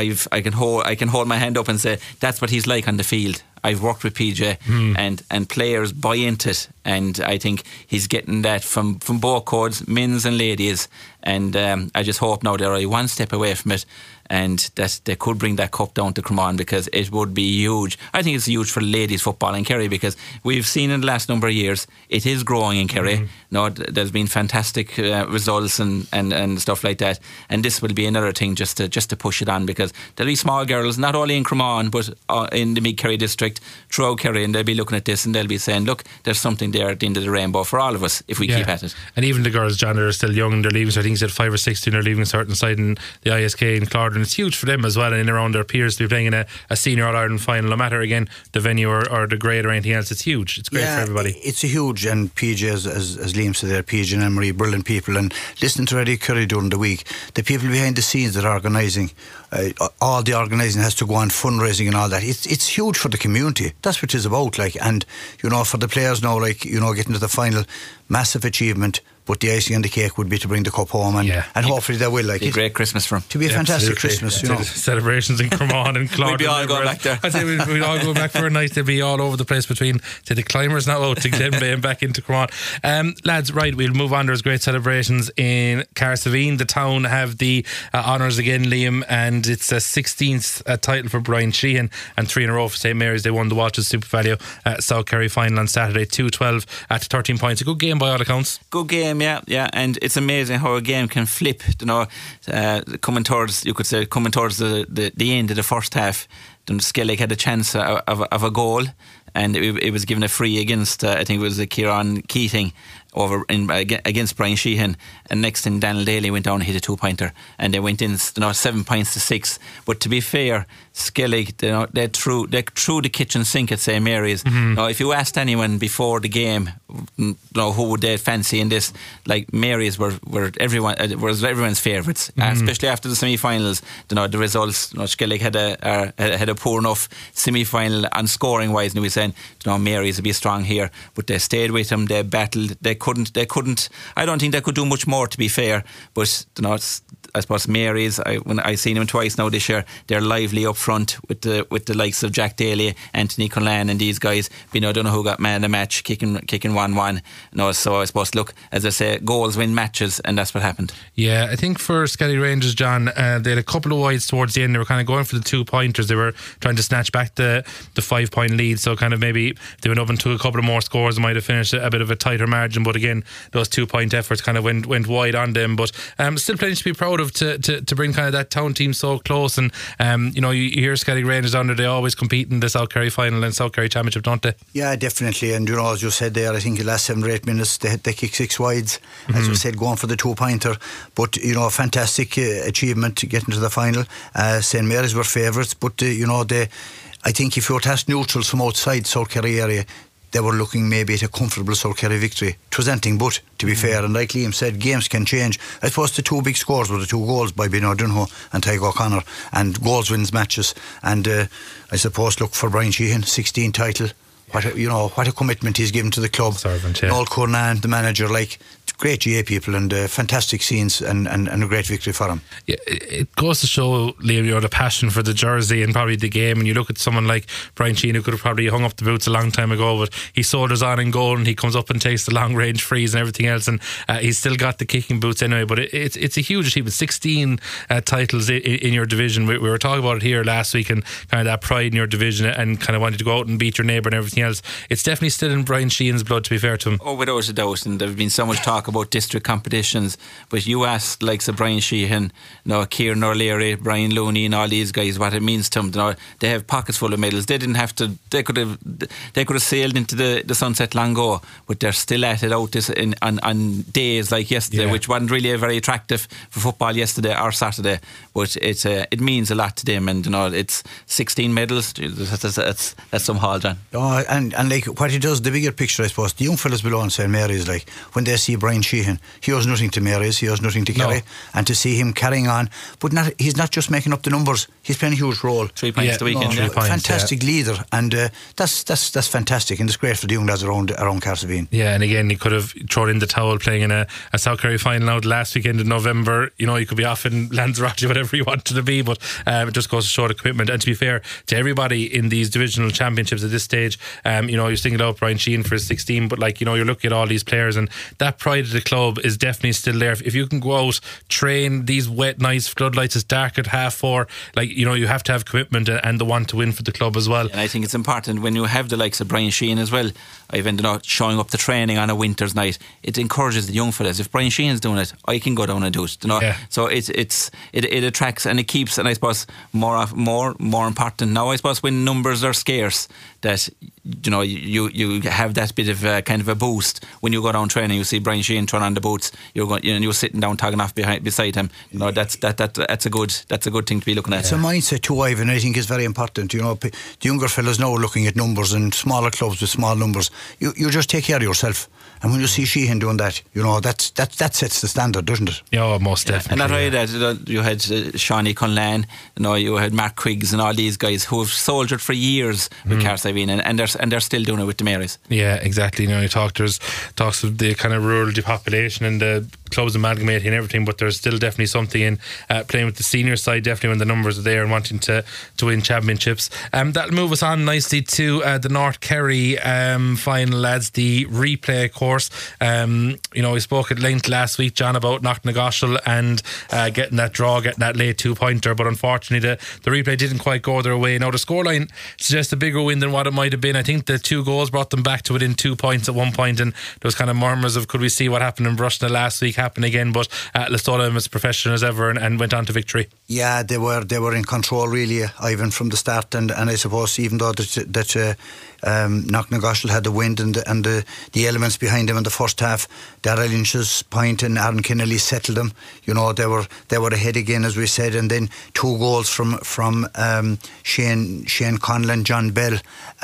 hold my hand up and say that's what he's like on the field. I've worked with PJ and players buy into it, and I think he's getting that from both codes, men's and ladies, and I just hope now they're one step away from it, and that they could bring that cup down to Cremon, because it would be huge. I think it's huge for ladies football in Kerry, because we've seen in the last number of years it is growing in Kerry. No, there's been fantastic results and stuff like that, and this will be another thing just to push it on, because there'll be small girls not only in Cremon but in the Mid Kerry district throughout Kerry, and they'll be looking at this and they'll be saying, look, there's something there at the end of the rainbow for all of us if we keep at it. And even the girls, John, are still young and they're leaving, so I think he's at 5 or 6 and they're leaving a certain side in the ISK in Clordon. It's huge for them as well, and around their peers to be playing in a senior All-Ireland final, no matter again the venue or the grade or anything else. It's huge. It's great for everybody. It's a huge, and PJ, as Liam said there, PJ and Emery, brilliant people, and listening to Radio Kerry during the week, the people behind the scenes that are organising, all the organising has to go on, fundraising and all that. It's huge for the community. That's what it's about, like, and you know, for the players now, like, you know, getting to the final, massive achievement. But the icing on the cake would be to bring the cup home, and hopefully they will. Like, be a great Christmas for them. To be a fantastic Christmas, you know. Celebrations in Cremon and Clordon. We'd be all going back there. I say we'd all go back for a night. They'd be all over the place between the climbers now out to Glenbeigh and back into Cremon. Lads, right, we'll move on. There's great celebrations in Carsavine. The town have the honours again, Liam, and it's a 16th title for Brian Sheehan, and 3 in a row for St Mary's. They won the Walsh's Super Value South Kerry final on Saturday, 2-12 at 13 points. A good game by all accounts. Good game. Yeah, and it's amazing how a game can flip, you know, coming towards the end of the first half. Skellig had a chance of a goal, and it was given a free against I think it was Kieran Keating against Brian Sheehan, and next thing Daniel Daly went down and hit a 2-pointer, and they went in 7 points to 6. But to be fair, Skellig, they threw the kitchen sink at St Mary's. Now, if you asked anyone before the game, who would they fancy in this, like, Mary's were everyone's favourites, especially after the semi-finals. The results, Skellig had a poor enough semi-final on scoring wise, and we were saying, Mary's would be strong here, but they stayed with them. They battled. They couldn't. I don't think they could do much more, to be fair. But I suppose Mary's, when I seen them twice now this year, they're lively up front with the likes of Jack Daly, Anthony Cullen, and these guys. I don't know who got man of the match, kicking 1-1. So I suppose, look, as I say, goals win matches, and that's what happened. Yeah, I think for Skellig Rangers, John, they had a couple of wides towards the end. They were kind of going for the 2-pointers. They were trying to snatch back the 5-point lead. So kind of maybe if they went up into a couple of more scores, they might have finished a bit of a tighter margin. But again, those 2-point efforts kind of went wide on them. But still plenty to be proud of to bring kind of that town team so close. And you hear Skellig Rangers under, they always compete in the South Kerry final and South Kerry Championship, don't they? Yeah, definitely. And as you said there, I think the last 7 or 8 minutes they kicked 6 wides, as you said, going for the 2-pointer. But a fantastic achievement to get into the final. St Mary's were favourites, but I think if you were to ask neutrals from outside South Kerry area, they were looking maybe at a comfortable South Kerry victory. It was anything but, to be fair, and like Liam said, games can change. I suppose the 2 big scores were the 2 goals by Bernard Dunho and Tygo O'Connor, and goals wins matches. And I suppose, look, for Brian Sheehan, 16 title, what a commitment he's given to the club. Servant, yeah. Noel Curnan, the manager, great GA people, and fantastic scenes, and a great victory for him. Yeah, it goes to show, Liam, the passion for the jersey and probably the game. And you look at someone like Brian Sheehan, who could have probably hung up the boots a long time ago, but he soldiers on in goal, and he comes up and takes the long range frees and everything else, and he's still got the kicking boots anyway. But it's a huge achievement. 16 titles in your division. We were talking about it here last week, and kind of that pride in your division, and kind of wanting to go out and beat your neighbour and everything else. It's definitely still in Brian Sheehan's blood, to be fair to him. Oh, without a doubt. And there's been so much talk about district competitions, but you asked likes of Brian Sheehan, Kieran O'Leary, Brian Looney, and all these guys what it means to them. They have pockets full of medals. They didn't have to. They could have sailed into the sunset long ago, but they're still at it out on days like yesterday, which wasn't really very attractive for football yesterday or Saturday. But it means a lot to them, and it's 16 medals. That's some haul, John. Oh, and what he does, the bigger picture, I suppose, the young fellas below in St Mary's, when they see Brian Sheehan, he owes nothing to Mary's, he owes nothing to Kerry, and to see him carrying on, but he's not just making up the numbers, he's playing a huge role. 3 points the weekend. 3 points, fantastic leader, and that's fantastic, and it's great for the young lads around Carsavine. Yeah, and again, he could have thrown in the towel playing in a South Kerry final out last weekend in November. He could be off in Lanzarote, whatever he wanted to be, but it just goes to show the commitment. And to be fair to everybody in these divisional championships at this stage, you're singled out Brian Sheehan for his 16, but you're looking at all these players, and that pride of the club is definitely still there. If you can go out, train these wet nights, floodlights, it's dark at 4:30, you have to have commitment and the want to win for the club as well. And I think it's important when you have the likes of Brian Sheehan as well. I've ended up showing up to training on a winter's night. It encourages the young fellas. If Brian Sheehan's doing it, I can go down and do it. Yeah. So it attracts and it keeps. And I suppose more important now, I suppose, when numbers are scarce, that you have that bit of kind of a boost when you go down training. You see Brian Sheehan turn on the boots. You're sitting down talking off beside him. That's a good thing to be looking at. It's a mindset too, Ivan. I think is very important. The younger fellas now are looking at numbers, and smaller clubs with small numbers. You just take care of yourself. And when you see Sheehan doing that, that sets the standard, doesn't it? Yeah, most definitely. And that you had Shawnee Conlan, you had Mark Quiggs, and all these guys who have soldiered for years with Carsavine, and they're still doing it with the Marys. Yeah, exactly. You talks of the kind of rural depopulation and the clubs amalgamating and everything, but there's still definitely something in playing with the senior side, definitely when the numbers are there and wanting to win championships. That'll move us on nicely to the North Kerry final, lads, the replay course. We spoke at length last week, John, about Knocknagoshel and getting that draw, getting that late 2-pointer, but unfortunately the replay didn't quite go their way. Now the scoreline suggests a bigger win than what it might have been. I think the 2 goals brought them back to within 2 points at one point, and there was kind of murmurs of could we see what happened in Brusna last week happen again, but Listowel was professional as ever and went on to victory. Yeah, they were in control really, Ivan, from the start, and I suppose even though that Knocknagoshel had the wind and the elements behind them in the first half, Darragh Lynch's point and Aaron Kennelly settled them. They were ahead again, as we said, and then 2 goals from Shane Conlon, John Bell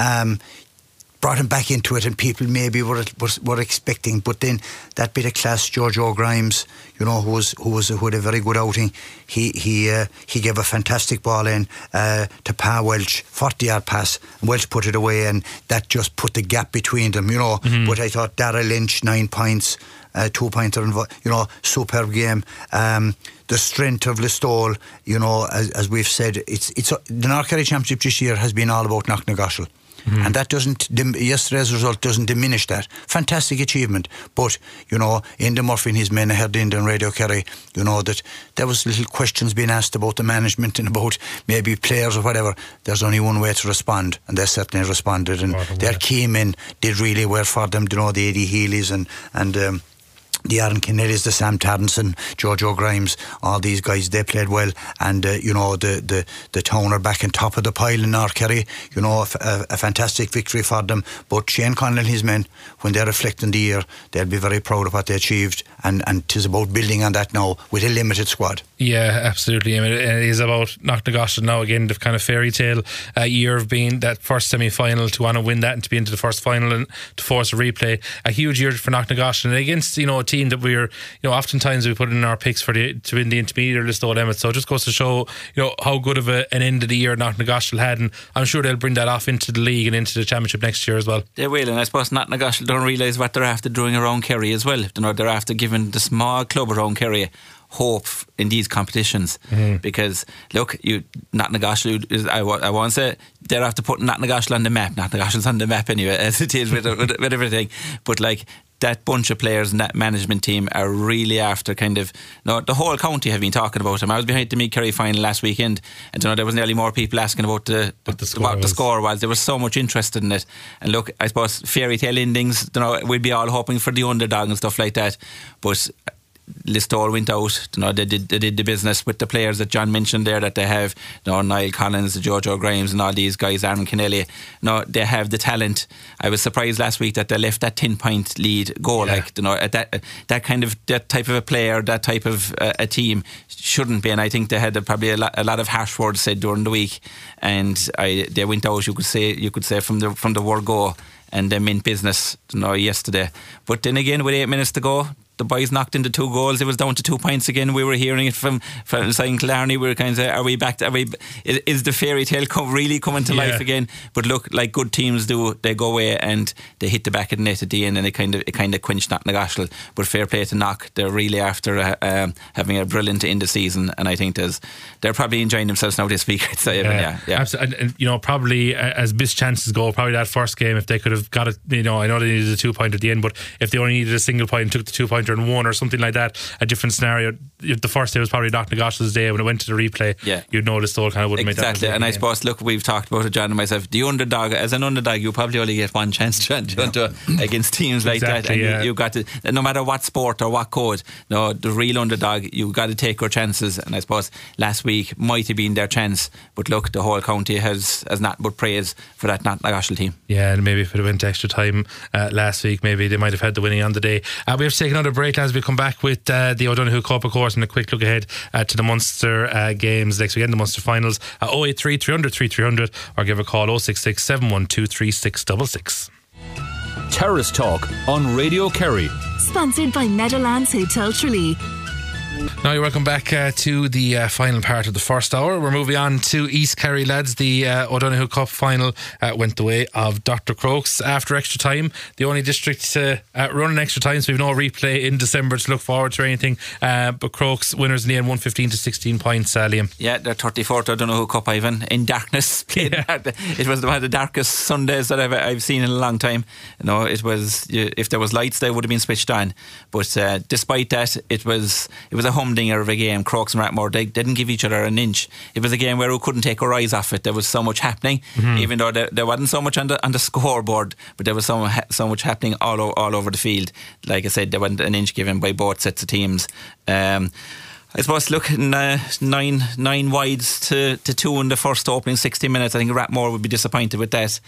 brought him back into it, and people maybe were expecting, but then that bit of class, Jojo Grimes, who had a very good outing, he gave a fantastic ball in to Pa Welch, 40-yard pass, and Welch put it away, and that just put the gap between them, But I thought Darragh Lynch, 9 points, 2-pointer, superb game. The strength of Listowel, as we've said, it's the North Kerry Championship this year has been all about Knocknagoshel. And that yesterday's result doesn't diminish that. Fantastic achievement. But, Enda Murphy and his men, I heard Enda on Radio Kerry, that there was little questions being asked about the management and about maybe players or whatever. There's only one way to respond, and they certainly responded. And their key men did really well for them, the Eddie Healy's and the Aaron Kennellys, the Sam Tardanson, Jojo Grimes, all these guys, they played well, and the town are back on top of the pile in North Kerry. A fantastic victory for them. But Shane Conlon and his men, when they reflect on the year, they'll be very proud of what they achieved, and 'tis about building on that now with a limited squad. Yeah, absolutely. I mean, it is about Knocknagoshel now again, the kind of fairy tale year of being that first semi-final, to want to win that and to be into the first final and to force a replay. A huge year for Knocknagoshel, and against, a team that we're, oftentimes we put in our picks to win the intermediate list, Old Emmett. So it just goes to show, how good of an end of the year Knocknagoshel had, and I'm sure they'll bring that off into the league and into the championship next year as well. They will, and I suppose Knocknagoshel don't realise what they're after doing around Kerry as well. They're after giving the small club around Kerry hope in these competitions, because look, Knocknagoshel is, I won't say they're after putting Knocknagoshel on the map. Knocknagoshel's on the map anyway, as it is with everything, but like that bunch of players and that management team are really after the whole county have been talking about him. I was behind the Meath Kerry final last weekend, and there was nearly more people asking about what the score was. There was so much interest in it, and look, I suppose fairy tale endings, we'd be all hoping for the underdog and stuff like that, but Listowel went out. They did the business with the players that John mentioned there that they have. Niall Collins, Jojo Grimes, and all these guys. Aaron Kennelly. They have the talent. I was surprised last week that they left that 10-point lead go. Yeah. That type of a player, that type of a team shouldn't be. And I think they had probably a lot of harsh words said during the week. And they went out. You could say from the word go, and they meant business. Yesterday. But then again, with 8 minutes to go, the boys knocked into 2 goals. It was down to 2 points again. We were hearing it from St. Killarney. We were kind of saying, are we back? Is the fairy tale really coming to life again? But look, like good teams do, they go away and they hit the back of the net at the end, and it kind of quenched Knocknagoshel. But fair play to Knock. They're really after having a brilliant end of season, and I think they're probably enjoying themselves now this week. I'd say, yeah. Absolutely. And probably as best chances go, probably that first game, if they could have got it, I know they needed a 2-point at the end, but if they only needed a single point and took the 2-point and won or something like that, a different scenario. The first day was probably Knocknagoshel's day. When it went to the replay, you'd notice the whole kind of wouldn't make that exactly. And I suppose, look, we've talked about it, John and myself. The underdog, as an underdog, you probably only get one chance, John, against teams like that. And you got to, no matter what sport or what code, the real underdog, you've got to take your chances. And I suppose last week might have been their chance, but look, the whole county has not but praise for that Knocknagoshel team. Yeah, and maybe if it went to extra time last week, maybe they might have had the winning on the day. We have to take another break as we come back with the O'Donoghue Cup, of course, and a quick look ahead to the Munster games next weekend, the Munster finals. 083 300 3300, or give a call 066 712 3666. Terrace Talk on Radio Kerry. Sponsored by Meadowlands Hotel Tralee. Now you're welcome back to the final part of the first hour. We're moving on to East Kerry, lads. The O'Donoghue Cup final went the way of Dr. Crokes after extra time. The only district running extra time, so we've no replay in December to look forward to or anything. But Crokes winners in the end, 115 to 16 points, Liam. Yeah, their 34th O'Donoghue Cup, Ivan, in darkness. It was one of the darkest Sundays that I've seen in a long time. It was, if there was lights, they would have been switched on. But despite that, it was a humdinger of a game. Crokes and Rathmore, they didn't give each other an inch. It was a game where we couldn't take our eyes off it. There was so much happening, even though there wasn't so much on the scoreboard, but there was so much happening all over the field. Like I said, there wasn't an inch given by both sets of teams. I suppose, look, 9 wides to 2 in the first opening 60 minutes. I think Rathmore would be disappointed with that.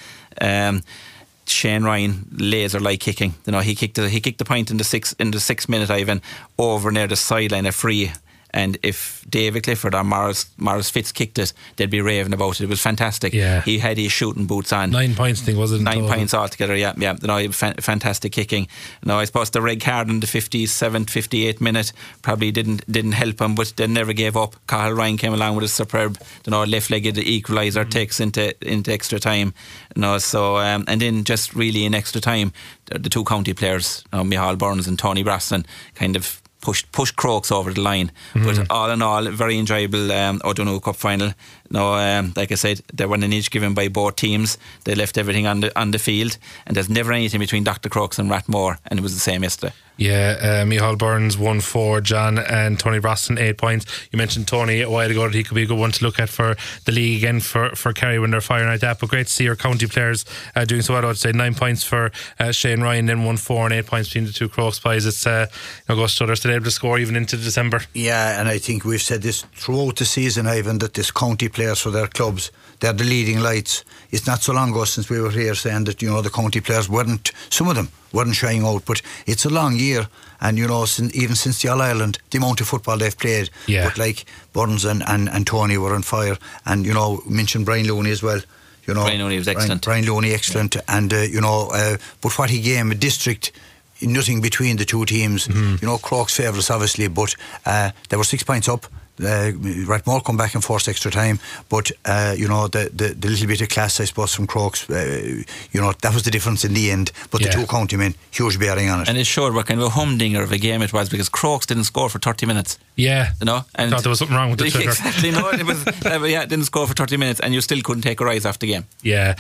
Shane Ryan, laser-like kicking. He kicked the point in the 6th minute, Ivan, over near the sideline, a free. And if David Clifford or Morris Fitz kicked it, they'd be raving about it. It was fantastic. Yeah. He had his shooting boots on. 9 points, I think, was it? 9 points altogether, yeah. Fantastic kicking. I suppose the red card in the 57th, 58th minute probably didn't help him, but they never gave up. Cathal Ryan came along with a superb, left-legged equaliser, takes into extra time. And then just really in extra time, the 2 county players, Micheál Burns and Tony Brosnan, kind of pushed Crokes over the line. But all in all, very enjoyable O'Donoghue Cup final. Like I said, there wasn't an inch given by both teams. They left everything on the field, and there's never anything between Dr. Crokes and Rathmore, and it was the same yesterday. Yeah, Micheál Burns 1-4, John, and Tony Brosnan 8 points. You mentioned Tony a while ago that he could be a good one to look at for the league again for Kerry when they're firing like that. But great to see our county players doing so well. I would say 9 points for Shane Ryan, then 1-4 and 8 points between the 2 Crokes boys. It's goes to they're still able to score even into December. Yeah, and I think we've said this throughout the season, Ivan, that this county players for their clubs, they're the leading lights. It's not so long ago since we were here saying that, the county players some of them weren't shying out, but it's a long year, and even since the All-Ireland, the amount of football they've played. Yeah. But like Burns and Tony were on fire, and mentioned Brian Looney as well. Brian Looney was excellent. Brian Looney excellent, and but what he gave a district. Nothing between the two teams. Crokes favourites obviously, but they were 6 points up. Rathmore come back and forced extra time, but the little bit of class, I suppose, from Crokes, that was the difference in the end. But the two county men, huge bearing on it. And it showed what kind of a humdinger of a game it was, because Crokes didn't score for 30 minutes. Yeah, and I thought there was something wrong with the Twitter. Exactly, no, it was didn't score for 30 minutes, and you still couldn't take your eyes off the game. Yeah.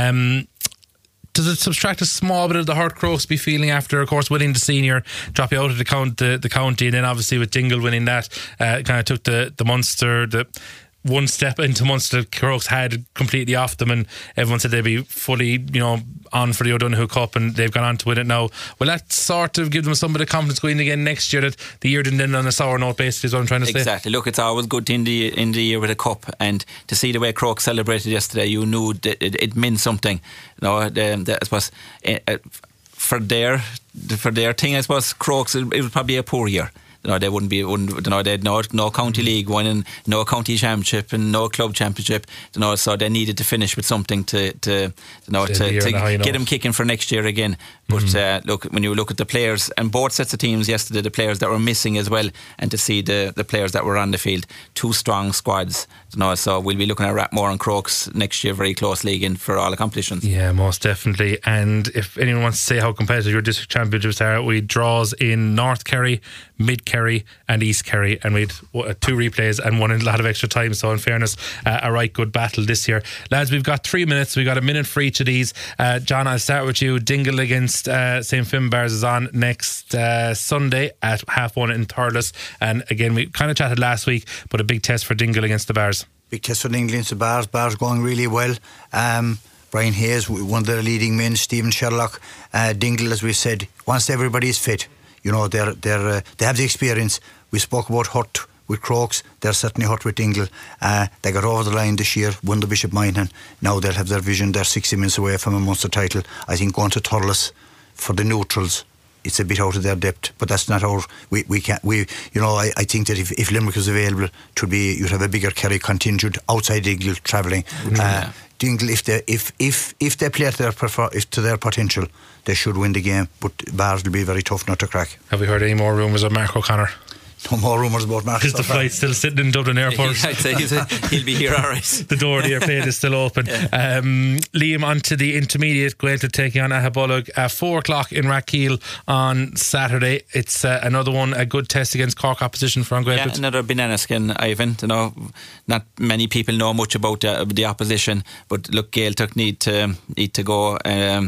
Does it subtract a small bit of the hurt Crokes be feeling after, of course, winning the senior, drop you out of the county, and then obviously with Dingle winning that, kind of took the Munster, the one step into Munster Crokes had completely off them, and everyone said they'd be fully, on for the O'Donoghue Cup, and they've gone on to win it now. Will that sort of give them some bit of confidence going again next year, that the year didn't end on a sour note, basically, is what I'm trying to say? Exactly. Look, it's always good to end the year with a cup, and to see the way Crokes celebrated yesterday, you knew that it meant something. I suppose for their thing, I suppose Crokes, it was probably a poor year. They they had no county league winning, no county championship, and no club championship. So they needed to finish with something to get them kicking for next year again. But look, when you look at the players and both sets of teams yesterday, the players that were missing as well, and to see the players that were on the field, two strong squads. So we'll be looking at Rathmore and Crokes next year very closely again for all the competitions. Yeah, most definitely. And if anyone wants to say how competitive your district championships are, we draws in North Kerry, Mid Kerry and East Kerry, and we had 2 replays and one in a lot of extra time, so in fairness, a right good battle this year. Lads, we've got 3 minutes, we've got a minute for each of these. John, I'll start with you. Dingle against St. Finbarrs is on next Sunday at 1:30 in Thurles, and again we kind of chatted last week, but a big test for Dingle against the Bars. Big test for Dingle against the Bars. Bars going really well. Brian Hayes, one of their leading men, Stephen Sherlock. Dingle, as we said, once everybody is fit, they have the experience. We spoke about hurt with Crokes. They're certainly hurt with Dingle. They got over the line this year, won the Bishop Moynihan. Now they'll have their vision. They're 60 minutes away from a Munster title. I think going to Thurles for the neutrals, it's a bit out of their depth, but that's not our. We can't. I think that if Limerick was available, you'd have a bigger Kerry contingent outside Dingle travelling. Dingle, if they play to their potential, they should win the game. But Bars will be very tough not to crack. Have we heard any more rumours of Mark O'Connor? No more rumours about Mark. Is the flight still sitting in Dublin Airport? I'd say he'll be here alright. The door of the airplane is still open. Liam, on to the intermediate, Gaeltacht taking on Ahabolog at 4:00 in Rathkeil on Saturday. It's another one, a good test against Cork opposition for Gaeltacht. Yeah, another banana skin, Ivan. Not many people know much about the opposition, but look, Gaeltacht need to go.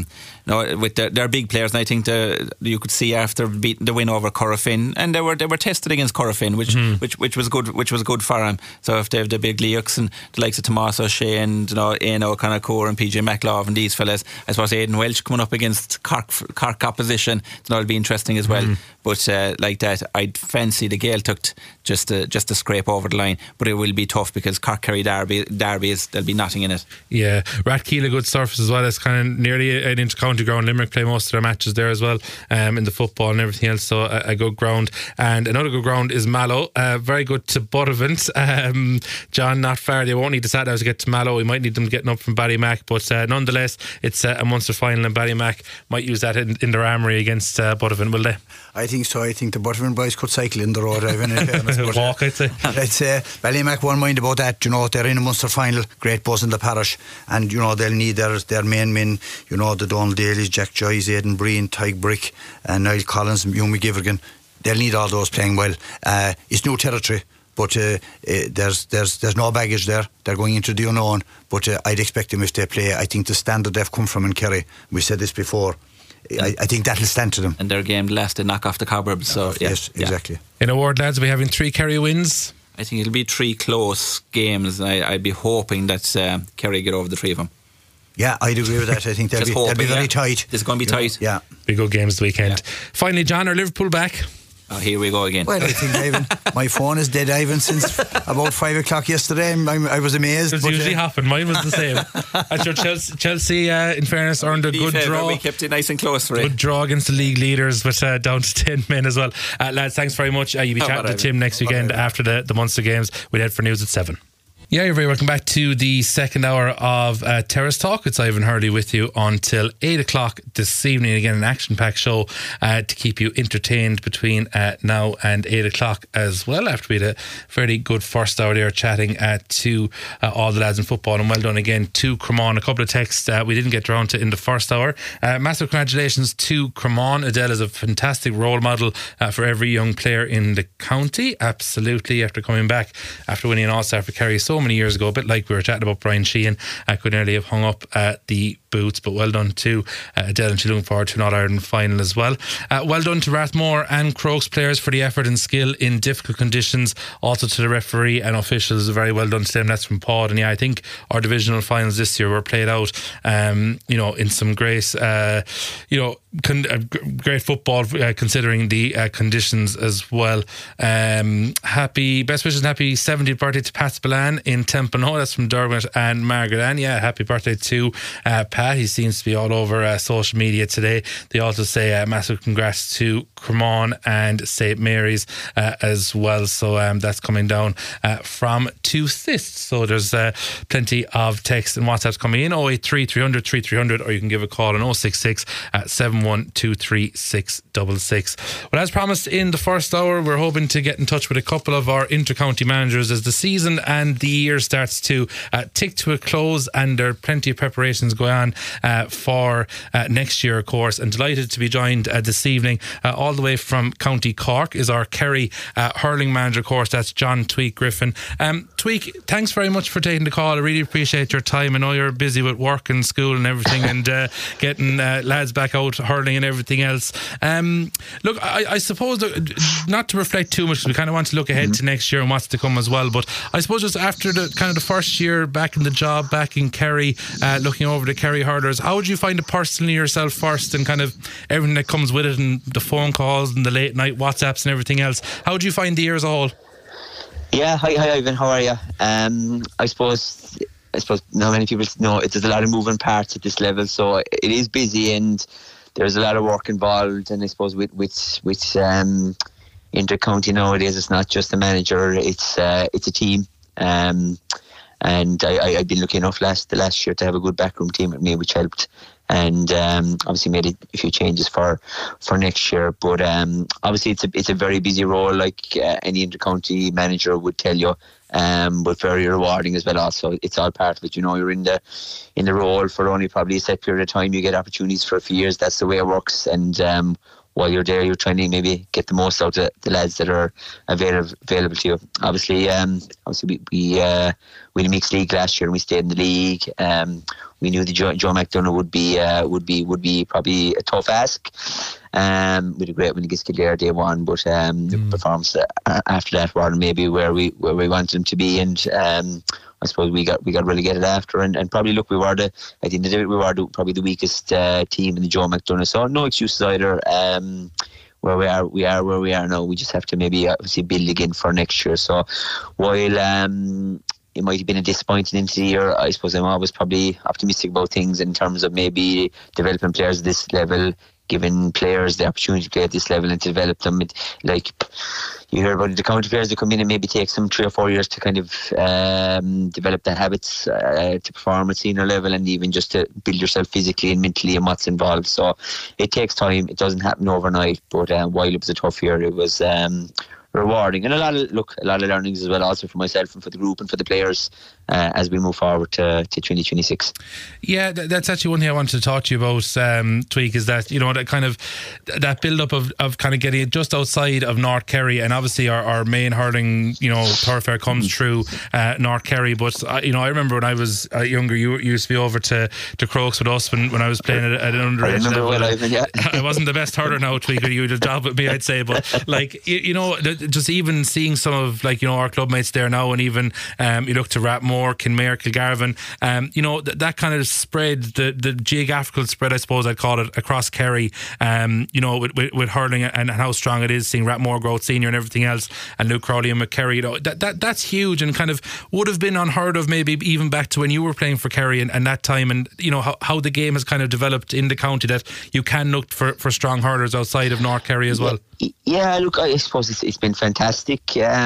With their big players, and I think you could see after beating the win over Corofin, and they were tested against Corofin, which was good for them. So if they have the big Leox and the likes of Tomás O'Shea and Aino Connacour and PJ McLaughlin, these fellas, I suppose Aidan Welch coming up against Cork opposition, it'll be interesting as well. But like that, I'd fancy the Gaeltacht just to scrape over the line, but it will be tough because Cork Kerry Derby there'll be nothing in it. Yeah, Rathkeil a good surface as well. It's kind of nearly an inter-county ground. Limerick play most of their matches there as well, in the football and everything else, so a good ground. And another good ground is Mallow, very good to Buttevant. John, not far, they won't need to sat now to get to Mallow. We might need them getting up from Ballymac, but nonetheless it's a Munster final, and Ballymac might use that in their armoury against Buttevant, will they? I think so. I think the Buttevant boys could cycle in the road. Walk, I'd say. I'd say Ballymac won't mind about that. They're in a Munster final, great buzz in the parish, and they'll need their main men, the Donald Daly's, Jack Joyce, Aidan Breen, Tyke Brick, and Niall Collins, Hugh McGivergan. They'll need all those playing well. It's new territory, but there's no baggage there. They're going into the unknown, but I'd expect them, if they play, I think the standard they've come from in Kerry, we said this before, I think that'll stand to them. And their game last to knock off the cobwebs. So yes, exactly. In a word, lads, are we having 3 Kerry wins? I think it'll be 3 close games. I'd be hoping that Kerry get over the 3 of them. Yeah, I'd agree with that. I think they'll be very tight. It's going to be tight. Yeah. Big good games the weekend. Yeah. Finally, John, are Liverpool back? Oh, here we go again. Well, I think, Ivan, my phone is dead, Ivan, since about 5 o'clock yesterday. I was amazed. Does usually happen. Mine was the same. I'm sure Chelsea, in fairness, earned a good draw. We kept it nice and close for it. Good draw against the league leaders, but down to 10 men as well. Lads, thanks very much. You'll be chatting to Tim next weekend after the Munster games. We'll head for news at 7. Yeah, you're very welcome back to the second hour of Terrace Talk. It's Ivan Hurley with you until 8 o'clock this evening. Again, an action-packed show to keep you entertained between now and 8 o'clock as well. After we had a fairly good first hour there chatting to all the lads in football. And well done again to Cremon. A couple of texts we didn't get around to in the first hour. Massive congratulations to Cremon. Adele is a fantastic role model for every young player in the county. Absolutely. After coming back, after winning an All-Star for Kerry so many years ago, a bit like we were chatting about Brian Sheehan, I could nearly have hung up the boots, but well done to Adele, and she's looking forward to an All-Ireland final as well. Well done to Rathmore and Crokes players for the effort and skill in difficult conditions. Also to the referee and officials, very well done to them. That's from Paul. And yeah, I think our divisional finals this year were played out in some grace, great football considering the conditions as well. Happy best wishes and happy 70th birthday to Pat Spillane in Templeogue. That's from Dermot and Margaret Ann. Yeah, happy birthday to Pat. He seems to be all over social media today. They also say massive congrats to Cremon and St Mary's as well. So that's coming down from two Thist. So there's plenty of text and WhatsApps coming in. 083 300 3300, or you can give a call on 066 7123 666. Well, as promised in the first hour, we're hoping to get in touch with a couple of our inter-county managers as the season and the year starts to tick to a close, and there are plenty of preparations going on for next year, of course. And delighted to be joined this evening all the way from County Cork is our Kerry hurling manager, of course. That's John Tweak Griffin. Tweak, thanks very much for taking the call. I really appreciate your time. I know you're busy with work and school and everything, and getting lads back out hurling and everything else. Look, I suppose not to reflect too much, we kind of want to look ahead to next year and what's to come as well, but I suppose just after the kind of the first year back in the job, back in Kerry, looking over the Kerry hurlers, how would you find it personally yourself first, and kind of everything that comes with it, and the phone calls and the late night WhatsApps and everything else? How would you find the year as a whole? Yeah, hi Ivan, how are you? I suppose not many people know there's a lot of moving parts at this level, so it is busy and there's a lot of work involved. And I suppose with inter-county nowadays, it's not just a manager, it's a team. And I've been lucky enough the last year to have a good backroom team with me, which helped. And obviously made a few changes for next year. But obviously it's a very busy role, like any inter-county manager would tell you. But very rewarding as well. Also, it's all part of it. You're in the role for only probably a set period of time. You get opportunities for a few years. That's the way it works. And while you're there, you're trying to maybe get the most out of the lads that are available to you. Obviously, we won the mixed league last year and we stayed in the league. We knew the Joe McDonagh would be probably a tough ask. We did great when against Kildare day one, but the performance after that weren't maybe where we wanted them to be, and I suppose we got relegated after, and probably look, we were probably the weakest team in the Joe McDonagh. So no excuses either. Where we are where we are now. We just have to maybe obviously build again for next year. So while it might have been a disappointing into the year, I suppose I'm always probably optimistic about things in terms of maybe developing players at this level, giving players the opportunity to play at this level and to develop them. Like you hear about the county players that come in and maybe take some 3 or 4 years to kind of develop the habits to perform at senior level, and even just to build yourself physically and mentally and what's involved. So it takes time. It doesn't happen overnight. But while it was a tough year, it was rewarding, and a lot of learnings as well, also for myself and for the group and for the players as we move forward to 2026. Yeah, that's actually one thing I wanted to talk to you about, Tweak, is that that kind of that build up of kind of getting it just outside of North Kerry, and obviously our main hurling thoroughfare comes through North Kerry. But I remember when I was younger, you used to be over to Crokes with us when I was playing at an underage level. Well, Ivan, yeah. I wasn't the best hurler now, Tweak. You did a job with me, I'd say, but like just even seeing some of our club mates there now, and even you look to Rathmore, Kinmare, Kilgarvan, that kind of spread, the geographical spread, I suppose I'd call it, across Kerry, with hurling and how strong it is, seeing Rathmore Growth Senior and everything else, and Luke Crowley and McCarry, that's huge, and kind of would have been unheard of maybe even back to when you were playing for Kerry and that time, and how the game has kind of developed in the county, that you can look for strong hurlers outside of North Kerry as well. Yeah, look, I suppose it's been fantastic.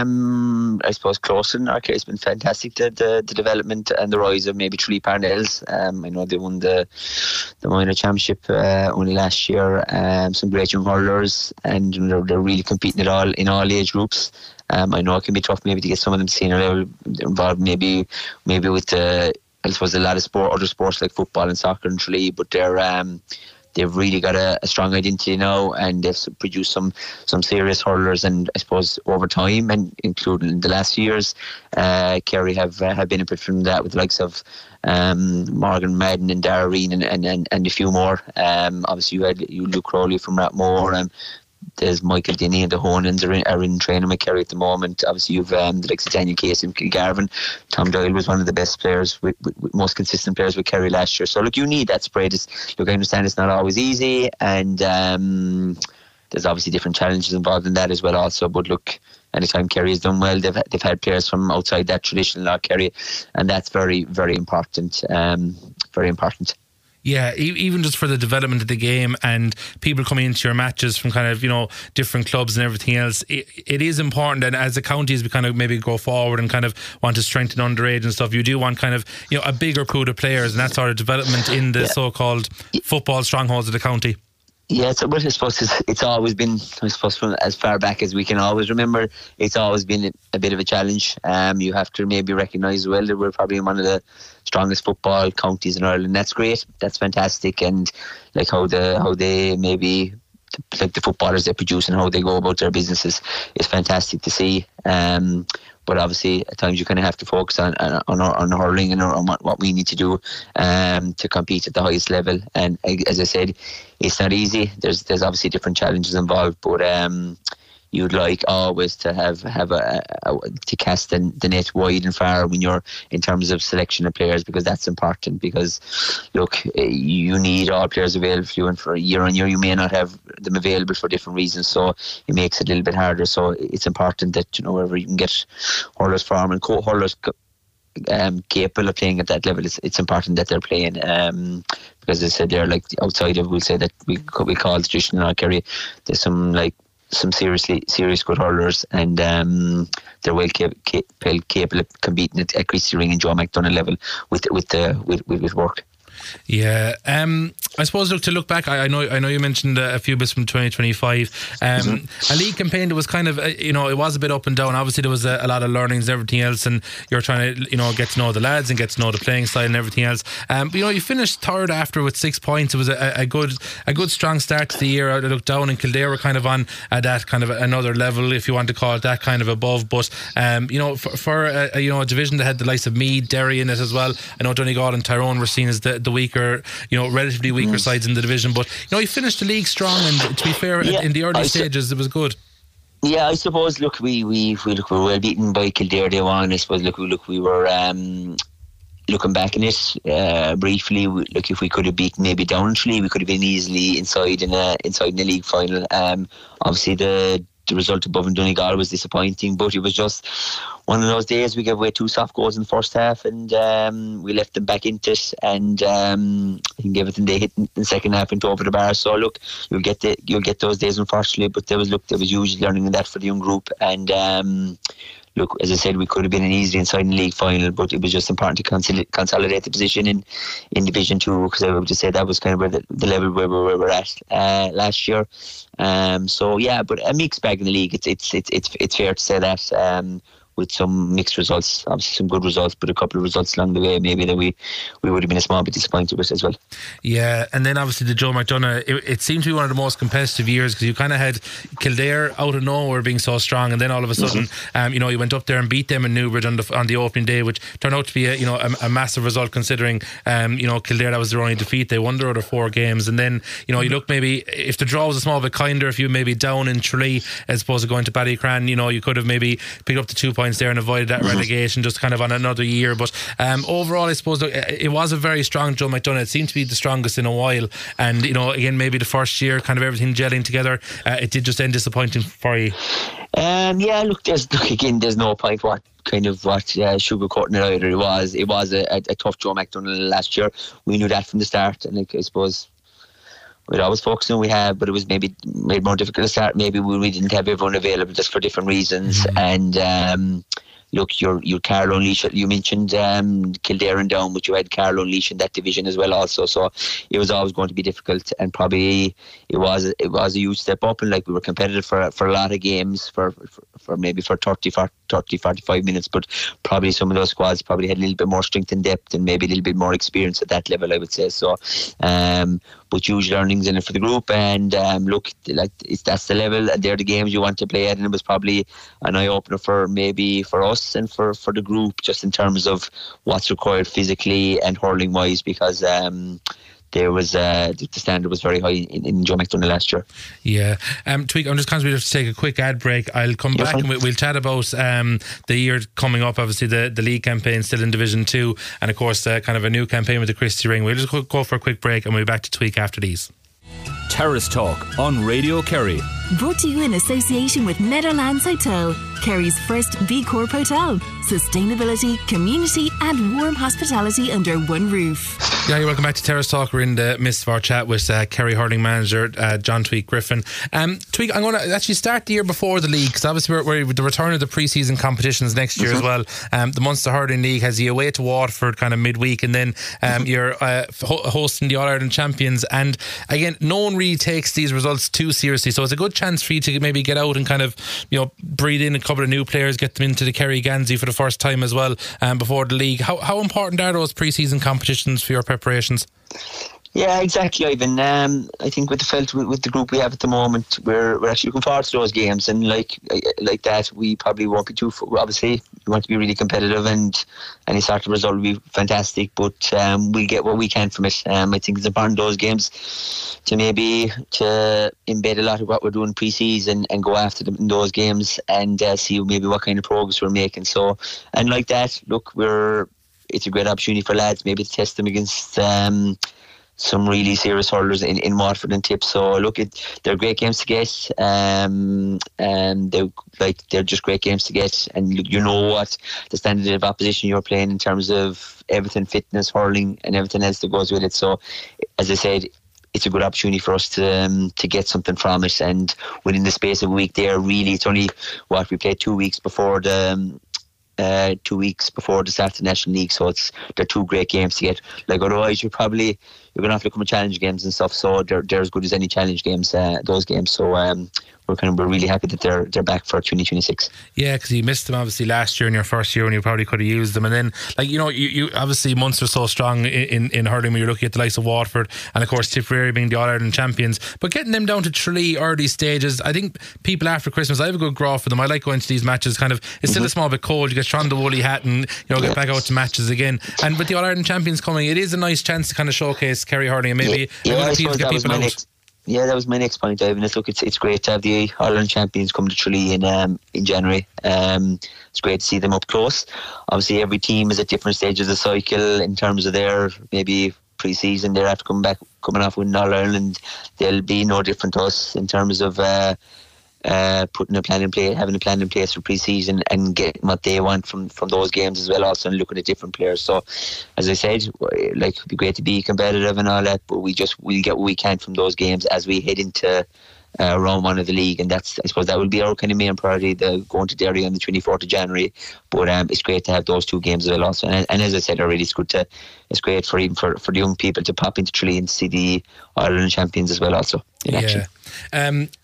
I suppose closer in North Kerry, it's been fantastic, the development and the rise of maybe Tralee Parnells. I know they won the minor championship only last year. Some great young hurlers, and they're really competing in all age groups. I know it can be tough maybe to get some of them senior level involved, maybe with I suppose a lot of other sports like football and soccer and Tralee, but they've really got a strong identity now, and they've produced some serious hurlers. And I suppose over time, and including the last few years, Kerry have benefited from that with the likes of Morgan Madden and Dara Reen and a few more. Obviously you Luke Crowley from Rathmore, there's Michael Denny and the Honans are in training with Kerry at the moment. Obviously you've the likes of Daniel Casey and Kilgarvan. Tom Doyle was one of the best players, with most consistent players with Kerry last year. So look, you need that spread. Look, I understand it's not always easy, and there's obviously different challenges involved in that as well also, but look, anytime Kerry has done well, they've had players from outside that traditional North Kerry, and that's very, very important. Very important. Yeah, even just for the development of the game and people coming into your matches from kind of, different clubs and everything else, it is important. And as the counties, we kind of maybe go forward and kind of want to strengthen underage and stuff, you do want kind of, a bigger pool of players and that sort of development in the so-called football strongholds of the county. Yeah, I suppose it's always been, I suppose, from as far back as we can always remember, it's always been a bit of a challenge. You have to maybe recognise well that we're probably one of the strongest football counties in Ireland. That's great, that's fantastic, and like how they maybe, like the footballers they produce and how they go about their businesses is fantastic to see. But obviously at times you kind of have to focus on hurling and on what we need to do to compete at the highest level. And as I said, it's not easy. There's obviously different challenges involved, but you'd like always to have to cast the net wide and far when you're in terms of selection of players, because that's important. Because look, you need all players available for you, and for year on year you may not have them available for different reasons, so it makes it a little bit harder. So it's important that wherever you can get hurlers from and hurlers capable of playing at that level, it's important that they're playing, because as I said, they're like outside of, we'll say that we call the traditional North Kerry, there's some serious good hurlers, and they're well capable of competing at Christy Ring and Joe McDonagh level with work. Yeah, I suppose to look back, I know you mentioned a few bits from 2025. A league campaign that was kind of it was a bit up and down. Obviously there was a lot of learnings and everything else, and you're trying to get to know the lads and get to know the playing style and everything else. But you finished third after with 6 points. It was a good strong start to the year. I looked down, and Kildare were kind of on that kind of another level, if you want to call it that, kind of above. But for a division that had the likes of Meath, Derry in it as well. I know Donegal and Tyrone were seen as the weaker, relatively weaker sides in the division, but you finished the league strong, and to be fair, in the early stages it was good. Yeah, I suppose. Look, we were well beaten by Kildare day one. I suppose. Look, we were looking back in it briefly. If we could have beaten maybe Downtree, we could have been easily inside in the league final. Obviously the result above in Donegal was disappointing, but it was just one of those days. We gave away 2 soft goals in the first half, and we left them back into it, and I think everything they hit in the second half went over the bar. So look, you'll get those days, unfortunately, but there was huge learning in that for the young group, and look, as I said, we could have been an easy inside in the league final, but it was just important to consolidate the position in Division 2, because I would just say that was kind of where the level where we were at last year. So yeah, but a mixed bag in the league. It's fair to say that with some mixed results, obviously some good results, but a couple of results along the way maybe that we would have been a small bit disappointed with as well. Yeah, and then obviously the Joe McDonagh, it seemed to be one of the most competitive years, because you kind of had Kildare out of nowhere being so strong, and then all of a sudden you went up there and beat them in Newbridge on the opening day, which turned out to be a massive result, considering Kildare, that was their only defeat. They won their other 4 games, and then you look, maybe if the draw was a small bit kinder, if you maybe down in Tralee as opposed to going to Ballycran, you could have maybe picked up the 2 points there and avoided that relegation just kind of on another year. But overall, I suppose it was a very strong Joe McDonagh. It seemed to be the strongest in a while, and again, maybe the first year, kind of everything gelling together, it did just end disappointing for you. Look, there's no point sugarcoating it either. It was a tough Joe McDonagh last year. We knew that from the start, and I suppose we'd always focused on what we had, but it was maybe made more difficult to start. Maybe we didn't have everyone available just for different reasons. And look, your Carlow and Laois, you mentioned Kildare and Down, but you had Carlow and Laois in that division as well also, so it was always going to be difficult, and probably it was a huge step up, and like we were competitive for a lot of games for maybe for 30-45 minutes, but probably some of those squads probably had a little bit more strength and depth and maybe a little bit more experience at that level, I would say. So but huge learnings in it for the group, and that's the level, and they're the games you want to play at, and it was probably an eye-opener for us and for the group, just in terms of what's required physically and hurling wise, because there was the standard was very high in Joe McDonagh last year. Yeah. Tweak, I'm just conscious we have to take a quick ad break. I'll come back and we'll chat about the year coming up, obviously the league campaign still in Division 2, and of course kind of a new campaign with the Christie Ring. We'll just go for a quick break and we'll be back to Tweak after these. Terrace Talk on Radio Kerry. Brought to you in association with Netherlands Hotel, Kerry's first B Corp hotel. Sustainability, community and warm hospitality under one roof. Yeah, you're welcome back to Terrace Talk. We're in the midst of our chat with Kerry hurling manager John Tweak Griffin. Tweak, I'm going to actually start the year before the league, because obviously we're with the return of the pre-season competitions next year as well. The Munster Hurling League has you away to Waterford kind of midweek, and then you're hosting the All-Ireland Champions, and again, no one really takes these results too seriously, so it's a good chance for you to maybe get out and kind of breathe in a couple of new players, get them into the Kerry Gansey for the first time as well before the league. How important are those pre-season competitions for your preparations? Yeah, exactly, Ivan. I think with the group we have at the moment, we're actually looking forward to those games, and like that, we probably won't be too. Obviously, we want to be really competitive, and any sort of result will be fantastic. But we'll get what we can from it. I think it's important those games to embed a lot of what we're doing pre-season and go after them in those games and see maybe what kind of progress we're making. So, and like that, look, it's a great opportunity for lads maybe to test them against some really serious hurlers in Waterford and Tip. So look, they're great games to get, and they're just great games to get, and you know what the standard of opposition you're playing in terms of everything, fitness, hurling and everything else that goes with it. So as I said, it's a good opportunity for us to get something from it, and within the space of a week there, really it's only we played 2 weeks before the 2 weeks before the start of the National League, so they're 2 great games to get. Like otherwise you're going to have to come with challenge games and stuff, so they're as good as any challenge games, those games. So we're really happy that they're back for 2026. Yeah, because you missed them obviously last year in your first year, and you probably could have used them. And then you obviously Munster's so strong in hurling when you're looking at the likes of Waterford, and of course Tipperary being the All-Ireland champions, but getting them down to Tralee early stages, I think people after Christmas, I have a good graph for them. I like going to these matches, kind of it's still a small bit cold, you get Sean the woolly hat and get back out to matches again, and with the All-Ireland champions coming, it is a nice chance to kind of showcase Kerry hurling, and maybe get people out. Yeah, that was my next point, Ivan. It's great to have the Ireland champions come to Tralee in January. It's great to see them up close. Obviously, every team is at different stages of the cycle in terms of their maybe pre-season. They're after coming off winning All Ireland. They'll be no different to us in terms of putting a plan in place, having a plan in place for pre-season and getting what they want from those games as well, also, and looking at different players. So as I said, it'd be great to be competitive and all that, but we'll get what we can from those games as we head into round 1 of the league, and I suppose that will be our kind of main priority, going to Derry on the 24th of January. But it's great to have those 2 games as well also, and as I said already, it's great for the young people to pop into Tralee and see the Ireland champions as well also in action.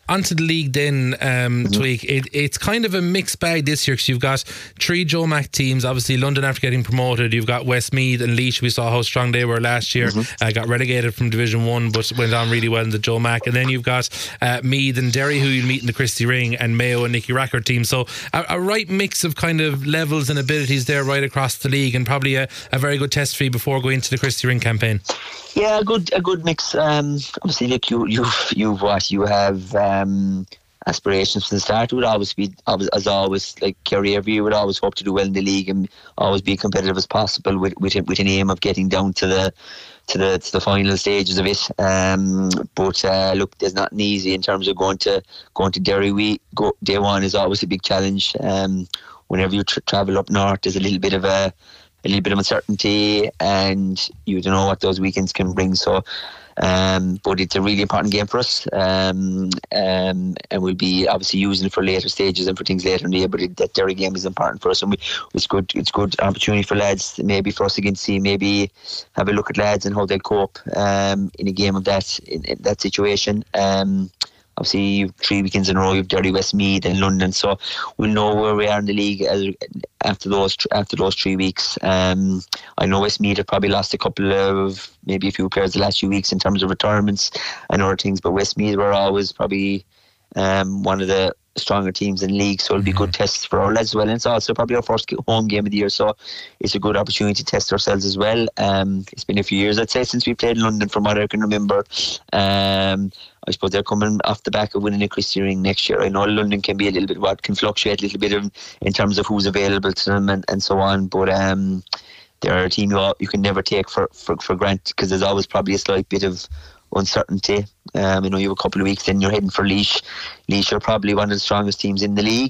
onto the league then, Tweak. It's kind of a mixed bag this year because you've got 3 Joe Mac teams. Obviously, London after getting promoted, you've got Westmeath and Laois. We saw how strong they were last year. Got relegated from Division 1 but went on really well in the Joe Mac. And then you've got Meath and Derry, who you'll meet in the Christy Ring, and Mayo and Nicky Rackard team. So a right mix of kind of levels and abilities there right across the league, and probably a very good test for you before going into the Christy Ring campaign. Yeah, a good mix. Obviously, look, you have aspirations from the start. It would always be, as always, like Kerry every year, would always hope to do well in the league and always be competitive as possible with an aim of getting down to the final stages of it. But look, there's nothing easy in terms of going to Derry. Day one is always a big challenge. Whenever you travel up north, there's a little bit of uncertainty, and you don't know what those weekends can bring. So, but it's a really important game for us, and we'll be obviously using it for later stages and for things later in the year. But that Derry game is important for us, and it's good opportunity for lads, maybe for us again to see, maybe have a look at lads and how they'll cope in a game of that in that situation. Obviously, you've 3 weekends in a row. You've Derry, Westmeath, and London, so we'll know where we are in the league after those 3 weeks. I know Westmeath have probably lost maybe a few players the last few weeks in terms of retirements and other things, but Westmeath were always probably one of the stronger teams in the league, so it'll be good tests for our lads as well. And it's also probably our first home game of the year, so it's a good opportunity to test ourselves as well. It's been a few years, I'd say, since we played in London, from what I can remember. I suppose they're coming off the back of winning a Christy Ring next year. I know London can be a little bit can fluctuate a little bit in terms of who's available to them and so on, but they're a team you can never take for granted, because there's always probably a slight bit of uncertainty. I know you have a couple of weeks, then you're heading for Laois. Laois are probably one of the strongest teams in the league.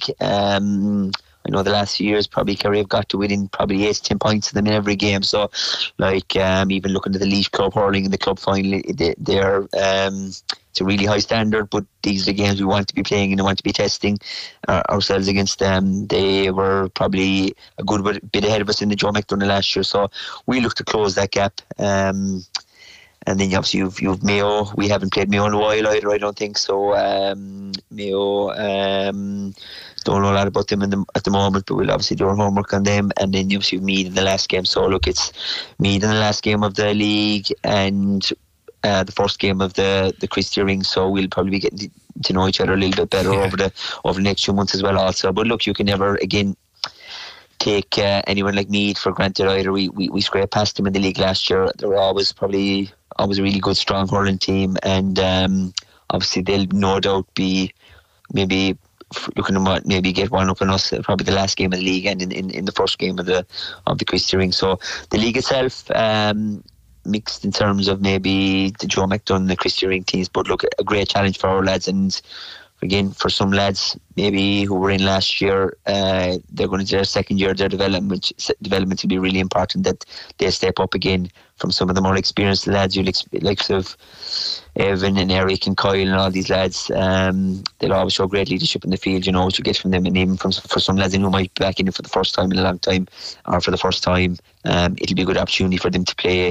I know the last few years probably Kerry have got to within probably 8 to 10 points of them in every game. So, like, even looking at the Laois club hurling in the club final, they're it's a really high standard, but these are the games we want to be playing and we want to be testing ourselves against them. They were probably a good bit ahead of us in the Joe McDonagh last year, so we look to close that gap. And then obviously you've Mayo. We haven't played Mayo in a while either, I don't think so. Mayo, don't know a lot about them at the moment, but we'll obviously do our homework on them. And then obviously Meath in the last game. So look, it's Meath in the last game of the league and the first game of the Christy Ring. So we'll probably be getting to know each other a little bit better over the next few months as well also. But look, you can never again take anyone like Meath for granted either. We scraped past them in the league last year. They were always a really good, strong hurling team, and obviously they'll no doubt be maybe looking to maybe get one up on us probably the last game of the league and in the first game of the Christy Ring. So the league itself mixed in terms of maybe the Joe McDonagh, the Christy Ring teams, but look, a great challenge for our lads. And again, for some lads maybe who were in last year, they're going into their second year of their development will be really important that they step up again from some of the more experienced lads, like of Evan and Eric and Kyle and all these lads. They'll always show great leadership in the field, you know what you get from them. And even for some lads who might be back in it for the first time in a long time, or for the first time, it'll be a good opportunity for them to play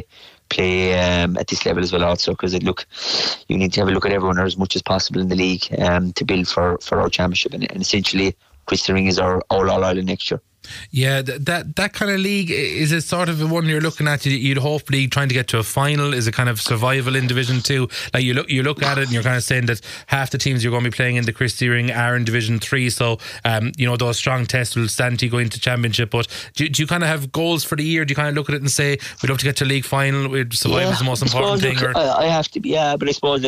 at this level as well also, because you need to have a look at everyone as much as possible in the league to build for our championship, and essentially Christy Ring is our All-Ireland next year. Yeah, that kind of league, is it sort of the one you're looking at? You'd hopefully trying to get to a final. Is it kind of survival in Division 2? Like you look at it and you're kind of saying that half the teams you're going to be playing in the Christy Ring are in Division 3, so those strong tests will stand to go into Championship. But do you kind of have goals for the year? Do you kind of look at it and say we'd love to get to a league final, survival is the most important thing? I have to be, but I suppose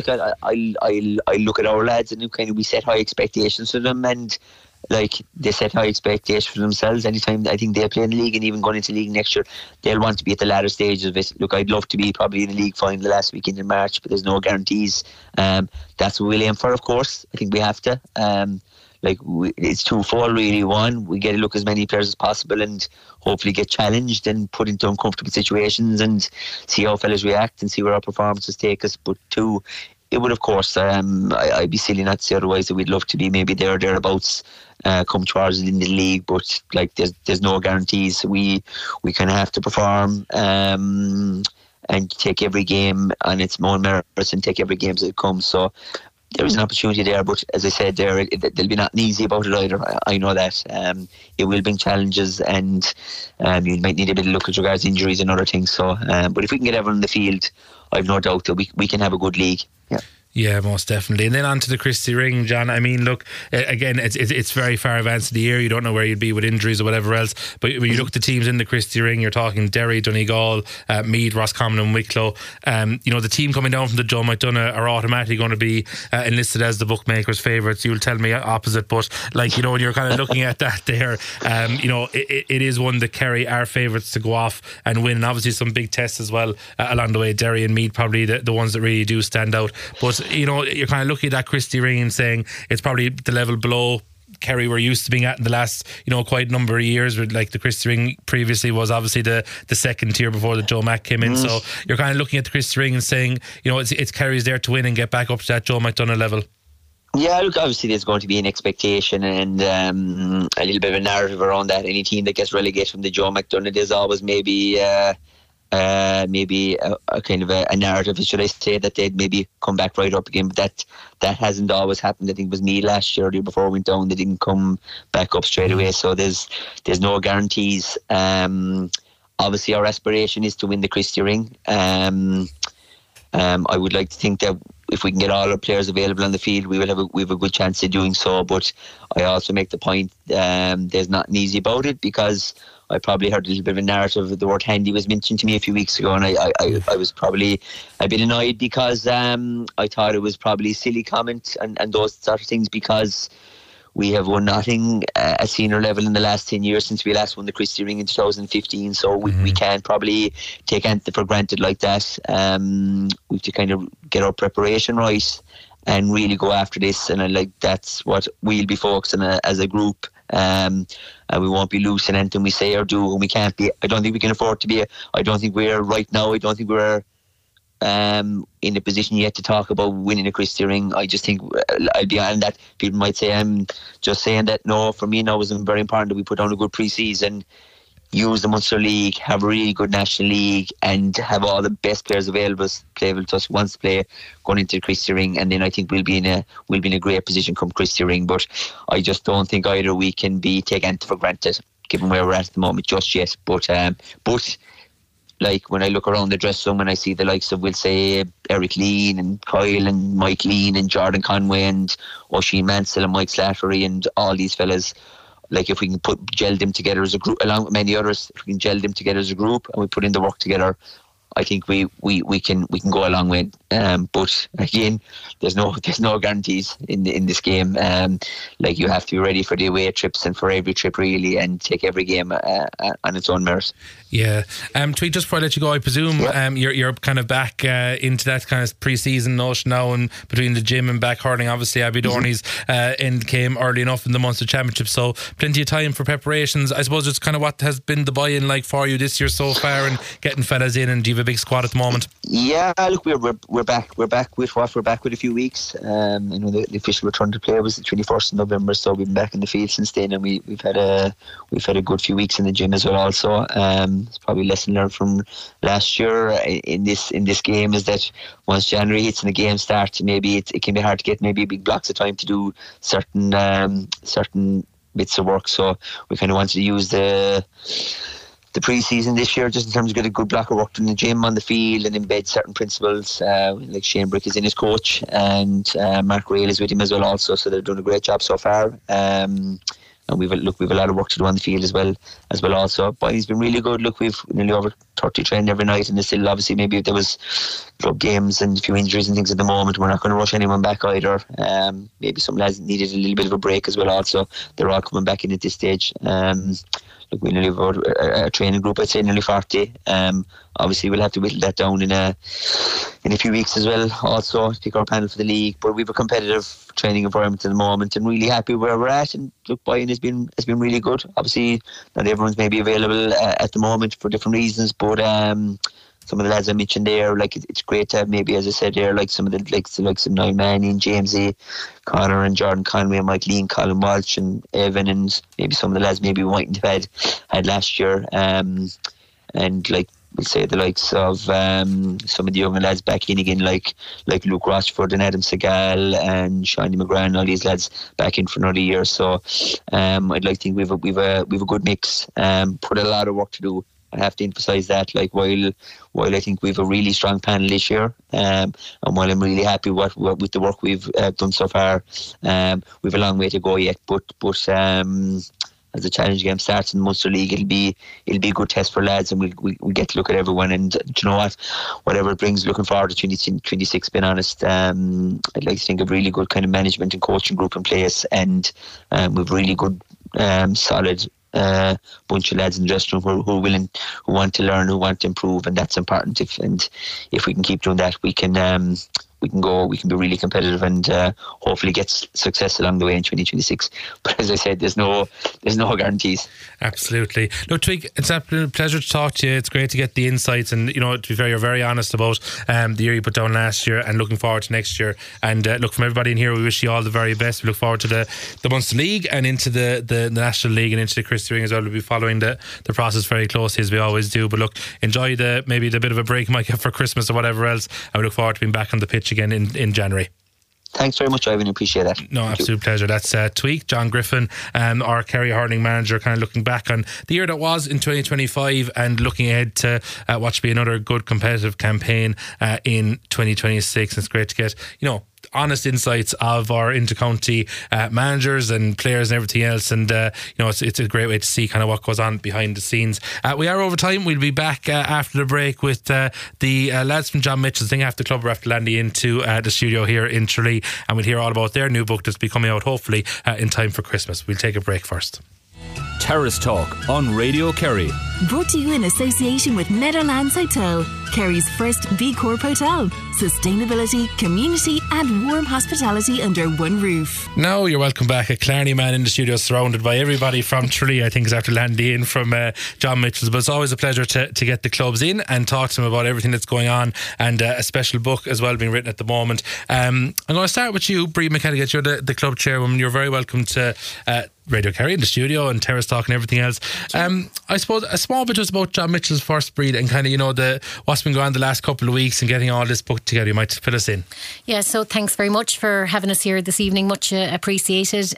I look at our lads and kind of we set high expectations for them, and like they set high expectations for themselves. Anytime I think they play in the league, and even going into the league next year, they'll want to be at the latter stages of it. Look, I'd love to be probably in the league final the last weekend in March, but there's no guarantees. That's what we'll aim for, of course. I think we have to. It's twofold really. One, we get to look as many players as possible and hopefully get challenged and put into uncomfortable situations and see how fellas react and see where our performances take us. But two, it would, of course, I'd be silly not to say otherwise, that we'd love to be maybe thereabouts come towards it in the league, but like there's no guarantees. We kind of have to perform and take every game on its own merits and take every game as it comes. So there is an opportunity there, but as I said there, they'll be not easy about it either. I know that. It will bring challenges, and you might need a bit of luck with regards to injuries and other things. So, but if we can get everyone in the field, I've no doubt that we can have a good league. Yeah. Yeah, most definitely. And then on to the Christy Ring, John. I mean, look, again, it's very far advanced in the year. You don't know where you'd be with injuries or whatever else. But when you look at the teams in the Christy Ring, you're talking Derry, Donegal, Meath, Roscommon and Wicklow. The team coming down from the Joe McDonagh are automatically going to be enlisted as the bookmakers' favourites. You'll tell me opposite, but when you're kind of looking at that there, it is one that Kerry are favourites to go off and win. And obviously some big tests as well along the way. Derry and Meath probably the ones that really do stand out. But you're kind of looking at that Christy Ring and saying it's probably the level below Kerry were used to being at in the last quite a number of years. With like the Christy Ring previously was obviously the second tier before the Joe Mac came in. So you're kind of looking at the Christy Ring and saying it's Kerry's there to win and get back up to that Joe McDonagh level. Yeah, look, obviously there's going to be an expectation and a little bit of a narrative around that. Any team that gets relegated from the Joe McDonagh, there's always maybe a kind of a narrative, should I say, that they'd maybe come back right up again, but that hasn't always happened. I think it was me last year or the year before went down, they didn't come back up straight away, so there's no guarantees. Obviously our aspiration is to win the Christy Ring. I would like to think that if we can get all our players available on the field, we have a good chance of doing so, but I also make the point there's nothing easy about it, because I probably heard a little bit of a narrative. The word handy was mentioned to me a few weeks ago, and I was probably a bit annoyed because I thought it was probably a silly comment and those sort of things, because we have won nothing at senior level in the last 10 years since we last won the Christy Ring in 2015, so we can't probably take anything for granted like that. We have to kind of get our preparation right and really go after this, and that's what we'll be focusing on as a group. And we won't be losing anything we say or do, and we can't be. I don't think we can afford to be. I don't think we're right now. I don't think we're in a position yet to talk about winning a Christy Ring. I just think I'll be on that. People might say I'm just saying that. No, for me now it was very important that we put on a good pre-season, use the Munster League, have a really good National League, and have all the best players available to us once to play going into the Christy Ring, and then I think we'll be in a great position come Christy Ring. But I just don't think either we can be taken for granted given where we're at the moment just yet. But like when I look around the dressing room and I see the likes of, we'll say, Eric Lean and Kyle and Mike Lean and Jordan Conway and Oisin Mansell and Mike Slattery and all these fellas, like if we can gel them together as a group, along with many others, if we can gel them together as a group and we put in the work together, I think we can go a long way. But again, there's no guarantees in this game. Like you have to be ready for the away trips and for every trip really, and take every game on its own merit. Yeah. Tweet, just before I let you go, I presume you're kind of back into that kind of pre-season notion now, and between the gym and back hurling, obviously Abby Dorney's end came early enough in the Munster Championship, so plenty of time for preparations. I suppose it's kind of what has been the buy-in like for you this year so far, and getting fellas in, and do you have a big squad at the moment? Yeah, look, we're back with a few weeks. The official return to play was the 21st of November, so we've been back in the field since then, and we've had a good few weeks in the gym as well also. It's probably a lesson learned from last year in this game is that once January hits and the game starts, maybe it can be hard to get maybe big blocks of time to do certain bits of work. So we kind of wanted to use the pre-season this year just in terms of get a good block of work in the gym, on the field, and embed certain principles. Like Shane Brick is in his coach, and Mark Rail is with him as well also, so they're doing a great job so far. And we've a lot of work to do on the field as well also. But he's been really good. Look, we've nearly over 30 trained every night, and there's still obviously maybe if there was club games and a few injuries and things at the moment, we're not going to rush anyone back either. Maybe some lads needed a little bit of a break as well also. They're all coming back in at this stage. Look, we nearly have a training group, I'd say nearly 40. Obviously we'll have to whittle that down in a few weeks as well also, to pick our panel for the league. But we've a competitive training environment at the moment, and really happy where we're at. And look, buy-in has been really good. Obviously not everyone's maybe available at the moment for different reasons, but some of the lads I mentioned there, like it's great to have, maybe as I said there, like some of the like some Niall Manny and Jamesy, Connor and Jordan Conway and Mike Lean, Colin Walsh and Evan, and maybe some of the lads maybe we mightn't have had last year. And like we'll say the likes of some of the younger lads back in again, like Luke Rochford and Adam Segal and Shiny McGrath and all these lads back in for another year. So I'd like to think we've a good mix. Put a lot of work to do. I have to emphasise that. Like while I think we've a really strong panel this year, and while I'm really happy with the work we've done so far, we've a long way to go yet. But as the challenge game starts in the Munster League, it'll be a good test for lads, and we'll get to look at everyone. And do you know what? Whatever it brings, looking forward to 2026. Being honest, I'd like to think of really good kind of management and coaching group in place, and we've really good, solid bunch of lads in the dressing room who are willing, who want to learn, who want to improve, and that's important. If we can keep doing that, we can be really competitive and hopefully get success along the way in 2026. But as I said, there's no guarantees. Absolutely. Look, Tweak, it's a pleasure to talk to you. It's great to get the insights, and to be fair, you're very honest about the year you put down last year and looking forward to next year. And look, from everybody in here, we wish you all the very best. We look forward to the Munster League and into the National League and into the Christy Ring as well. We'll be following the process very closely, as we always do. But look, enjoy maybe the bit of a break you might get for Christmas or whatever else, and we look forward to being back on the pitch again in January. Thanks very much, Ivan. Appreciate that. No, absolute pleasure. That's Tweak, John Griffin, our Kerry hurling manager, kind of looking back on the year that was in 2025 and looking ahead to what should be another good competitive campaign in 2026. It's great to get honest insights of our intercounty managers and players and everything else, and it's a great way to see kind of what goes on behind the scenes. We are over time. We'll be back after the break with the lads from John Mitchell's thing after the club are after landing into the studio here in Tralee, and we'll hear all about their new book that's be coming out hopefully in time for Christmas. We'll take a break first. Terrace Talk on Radio Kerry. Brought to you in association with Netherlands Hotel, Kerry's first B Corp hotel. Sustainability, community and warm hospitality under one roof. Now you're welcome back. A Clarny man in the studio, surrounded by everybody from Tralee, I think, is after landing in from John Mitchell's. But it's always a pleasure to get the clubs in and talk to them about everything that's going on, and a special book as well being written at the moment. I'm going to start with you, Brí McElligott. You're the club chairwoman. You're very welcome to Radio Kerry in the studio and Terrace Talk and everything else. I suppose a small bit just about John Mitchell's First Breed and kind of what's been going on the last couple of weeks and getting all this book together. You might fill us in. Yeah, so thanks very much for having us here this evening. Much appreciated.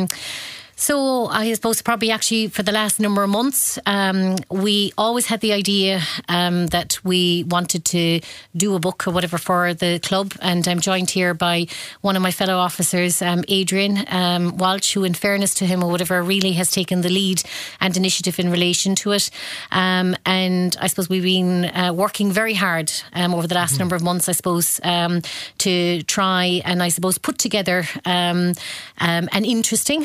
So I suppose probably actually for the last number of months, we always had the idea that we wanted to do a book or whatever for the club, and I'm joined here by one of my fellow officers, Adrian Walsh, who in fairness to him or whatever really has taken the lead and initiative in relation to it. And I suppose we've been working very hard over the last number of months, I suppose, to try and I suppose put together an interesting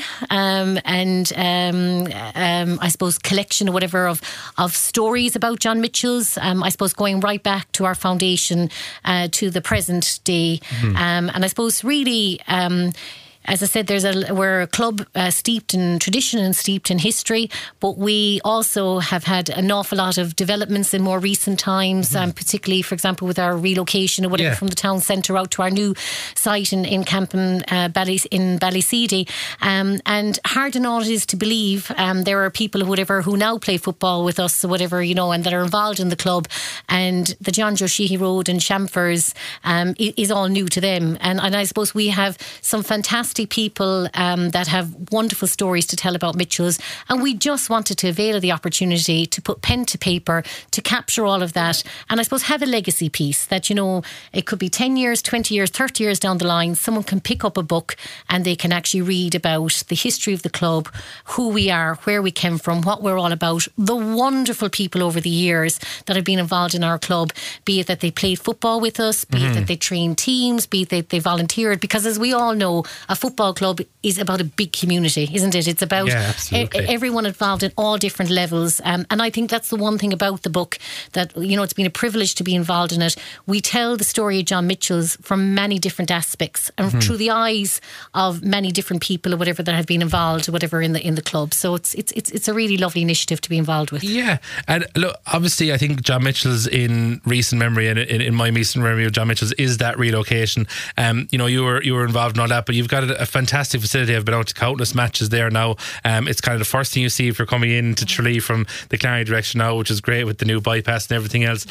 I suppose collection or whatever of stories about John Mitchell's, I suppose going right back to our foundation to the present day. And I suppose really as I said, we're a club steeped in tradition and steeped in history, but we also have had an awful lot of developments in more recent times, particularly, for example, with our relocation or whatever from the town centre out to our new site in Campen in Ballyseedy. And hard and all it is to believe there are people who now play football with us or whatever, and that are involved in the club, and the John Joe Sheehy Road and Chamfers is all new to them. And I suppose we have some fantastic people that have wonderful stories to tell about Mitchell's, and we just wanted to avail of the opportunity to put pen to paper to capture all of that, and I suppose have a legacy piece that it could be 10 years, 20 years, 30 years down the line, someone can pick up a book and they can actually read about the history of the club, who we are, where we came from, what we're all about, the wonderful people over the years that have been involved in our club, be it that they played football with us, be it that they trained teams, be it that they volunteered, because as we all know, a football club is about a big community, isn't it? It's about everyone involved in all different levels, and I think that's the one thing about the book, that it's been a privilege to be involved in it. We tell the story of John Mitchell's from many different aspects and through the eyes of many different people or whatever that have been involved or whatever in the club. So it's a really lovely initiative to be involved with. Yeah, and look, obviously I think John Mitchell's in recent memory, and in my recent memory of John Mitchell's is that relocation. You were involved in all that, but you've got a fantastic facility. I've been out to countless matches there now. It's kind of the first thing you see if you're coming into Tralee from the Clarny direction now, which is great with the new bypass and everything else.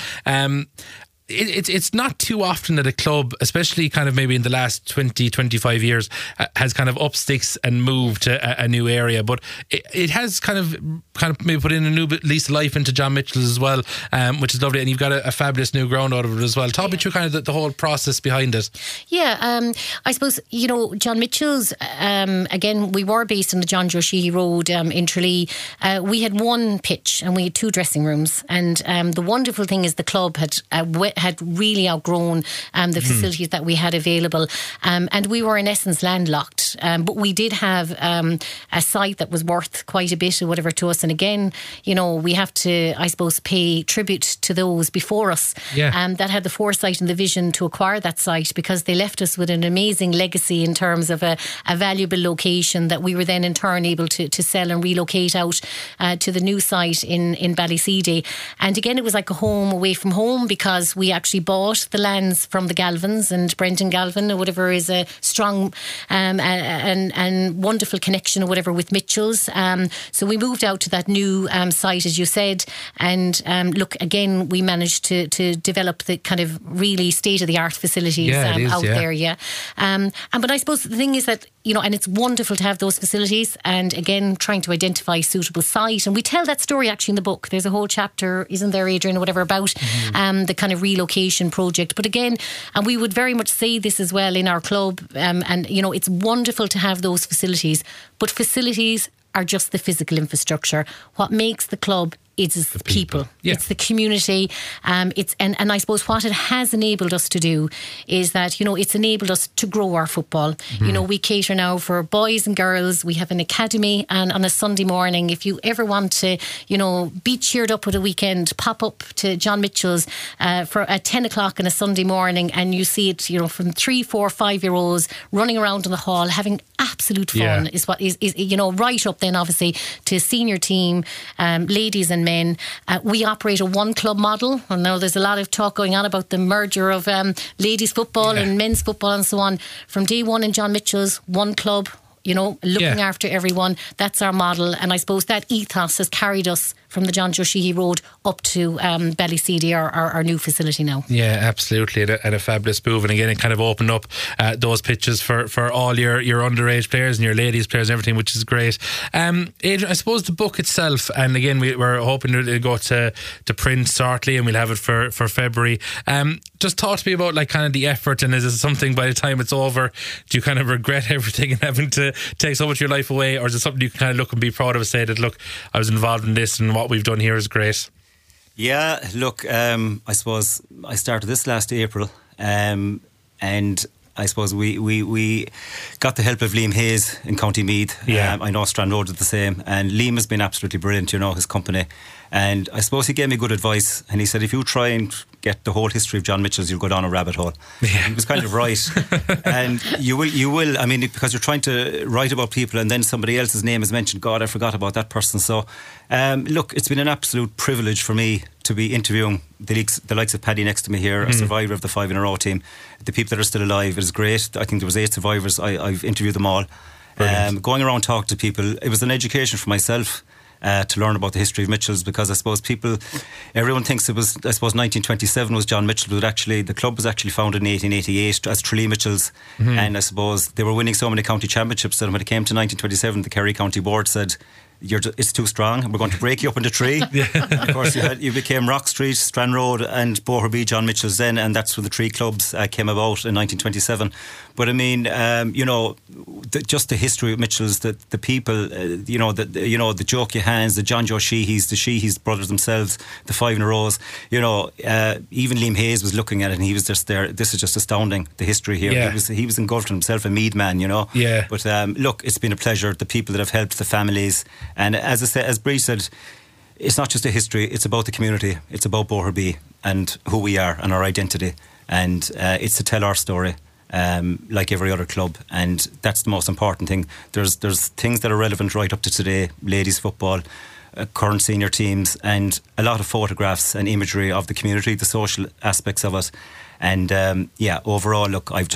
It's not too often that a club, especially kind of maybe in the last 20, 25 years, has kind of up sticks and moved to a new area. But it has kind of maybe put in a new lease of life into John Mitchell's as well, which is lovely. And you've got a fabulous new ground out of it as well. Talk me through kind of the whole process behind it. Yeah, I suppose, John Mitchell's, again, we were based on the John Joe Sheehy Road in Tralee. We had one pitch and we had 2 dressing rooms. And the wonderful thing is the club had really outgrown the facilities that we had available, and we were in essence landlocked, but we did have a site that was worth quite a bit or whatever to us. And again, we have to, I suppose, pay tribute to those before us that had the foresight and the vision to acquire that site, because they left us with an amazing legacy in terms of a valuable location that we were then in turn able to sell and relocate out to the new site in Ballyseedy. And again, it was like a home away from home, because we actually bought the lands from the Galvins, and Brendan Galvin or whatever is a strong and wonderful connection or whatever with Mitchell's. So we moved out to that new site, as you said, and look, again, we managed to develop the kind of really state-of-the-art facilities out there. But I suppose the thing is that, and it's wonderful to have those facilities, and again, trying to identify a suitable site. And we tell that story actually in the book. There's a whole chapter, isn't there, Adrian, or whatever, about the kind of relocation project. But again, and we would very much say this as well in our club, and it's wonderful to have those facilities, but facilities are just the physical infrastructure. What makes the club is the people. It's the community. And I suppose what it has enabled us to do is that, it's enabled us to grow our football. We cater now for boys and girls. We have an academy, and on a Sunday morning, if you ever want to, be cheered up with a weekend, pop up to John Mitchell's at 10 o'clock on a Sunday morning, and you see it, from 3, 4, 5-year-olds running around in the hall having absolute fun is what is right up then obviously to senior team, ladies and men. We operate a one club model. I know there's a lot of talk going on about the merger of ladies football and men's football and so on. From day one in John Mitchell's, one club, looking after everyone. That's our model. And I suppose that ethos has carried us from the John Joe Sheehy Road up to Ballyseedy, our new facility now. Yeah, absolutely. And a fabulous move. And again, it kind of opened up those pitches for all your underage players and your ladies players and everything, which is great. Adrian, I suppose the book itself, and again, we're hoping to go to print shortly, and we'll have it for February. Just talk to me about like kind of the effort, and is it something by the time it's over, do you kind of regret everything and having to take so much of your life away, or is it something you can kind of look and be proud of and say that, look, I was involved in this and what we've done here is great? Yeah, look, I suppose I started this last April, and I suppose we got the help of Liam Hayes in County Meath. I know Stranraer did the same, and Liam has been absolutely brilliant, his company. And I suppose he gave me good advice, and he said, if you try and get the whole history of John Mitchell's, you'll go down a rabbit hole. He was kind of right. And you will, I mean, because you're trying to write about people and then somebody else's name is mentioned. God, I forgot about that person. So look, it's been an absolute privilege for me to be interviewing the likes of Paddy next to me here, a survivor of the 5 in a row team, the people that are still alive. It was great. I think there was 8 survivors. I've interviewed them all. Going around talking to people, it was an education for myself to learn about the history of Mitchell's, because I suppose everyone thinks it was, I suppose 1927 was John Mitchell, but actually the club was actually founded in 1888 as Tralee Mitchell's, and I suppose they were winning so many county championships that when it came to 1927, the Kerry County Board said, it's too strong and we're going to break you up into 3. Of course you became Rock Street, Stranraer and Boherby, John Mitchell's then, and that's when the 3 clubs came about in 1927. But I mean, just the history of Mitchell's, the people, the Joe Keahans, the John Joe Sheehys, the Sheehys brothers themselves, the 5 in a rows, even Liam Hayes was looking at it and he was just there. This is just astounding, the history here. He was engulfed in himself, a Meath man, But look, it's been a pleasure, the people that have helped, the families. And as I said, as Bree said, it's not just a history, it's about the community, it's about Boherby and who we are and our identity, and it's to tell our story like every other club, and that's the most important thing. There's things that are relevant right up to today, ladies football, current senior teams, and a lot of photographs and imagery of the community, the social aspects of it. And overall, look, I've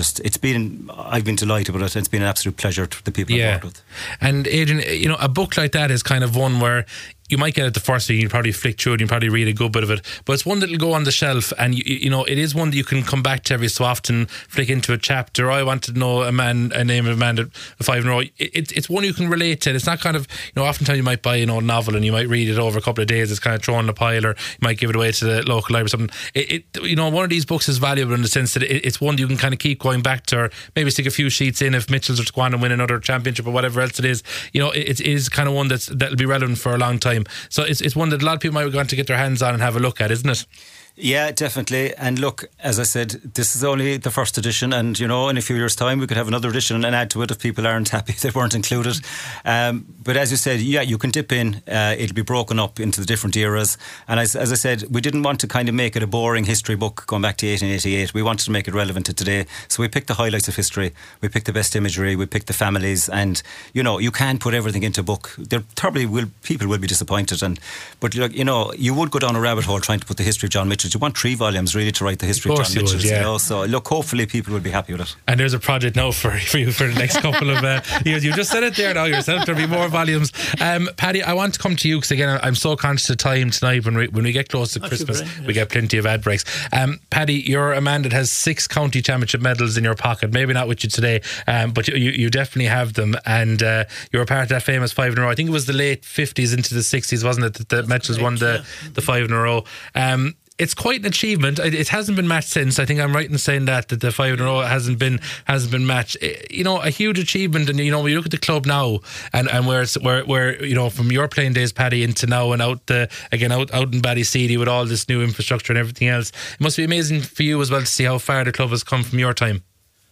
been delighted with it. It's been an absolute pleasure to the people I've worked with. And Adrian, a book like that is kind of one where you might get it the first week, you probably flick through it, you probably read a good bit of it, but it's one that'll go on the shelf, and it is one that you can come back to every so often, flick into a chapter. I want to know a name of a man at 5 in a row. It's one you can relate to. It's not kind of, oftentimes you might buy a novel and you might read it over a couple of days. It's kind of thrown in a pile, or you might give it away to the local library or something. One of these books is valuable in the sense that it's one that you can kind of keep going back to, or maybe stick a few sheets in if Mitchells are to go on and win another championship or whatever else it is. It is kind of one that'll be relevant for a long time. So it's one that a lot of people might want to get their hands on and have a look at, isn't it? Yeah, definitely. And look, as I said, this is only the first edition, and in a few years' time we could have another edition and add to it if people aren't happy they weren't included. But as you said, you can dip in. It'll be broken up into the different eras. And as I said, we didn't want to kind of make it a boring history book going back to 1888. We wanted to make it relevant to today. So we picked the highlights of history. We picked the best imagery. We picked the families. And you can't put everything into a book. There probably people will be disappointed. But you would go down a rabbit hole trying to put the history of John Mitchell. You want 3 volumes really to write the history of John Mitchell. So look, hopefully people will be happy with it. And there's a project now for you for the next couple of years. You just said it there now yourself. There'll be more volumes. Paddy, I want to come to you because again, I'm so conscious of time tonight. When we get close to Christmas, we get plenty of ad breaks. Paddy, you're a man that has 6 county championship medals in your pocket. Maybe not with you today, but you definitely have them. And you're a part of that famous 5 in a row. I think it was the late 50s into the 60s, wasn't it, that Mitchells won the 5 in a row. It's quite an achievement. It hasn't been matched since. I think I'm right in saying that the 5 in a row hasn't been matched. A huge achievement. And when you look at the club now and where from your playing days, Paddy, into now and out in Ballyseedy with all this new infrastructure and everything else, it must be amazing for you as well to see how far the club has come from your time.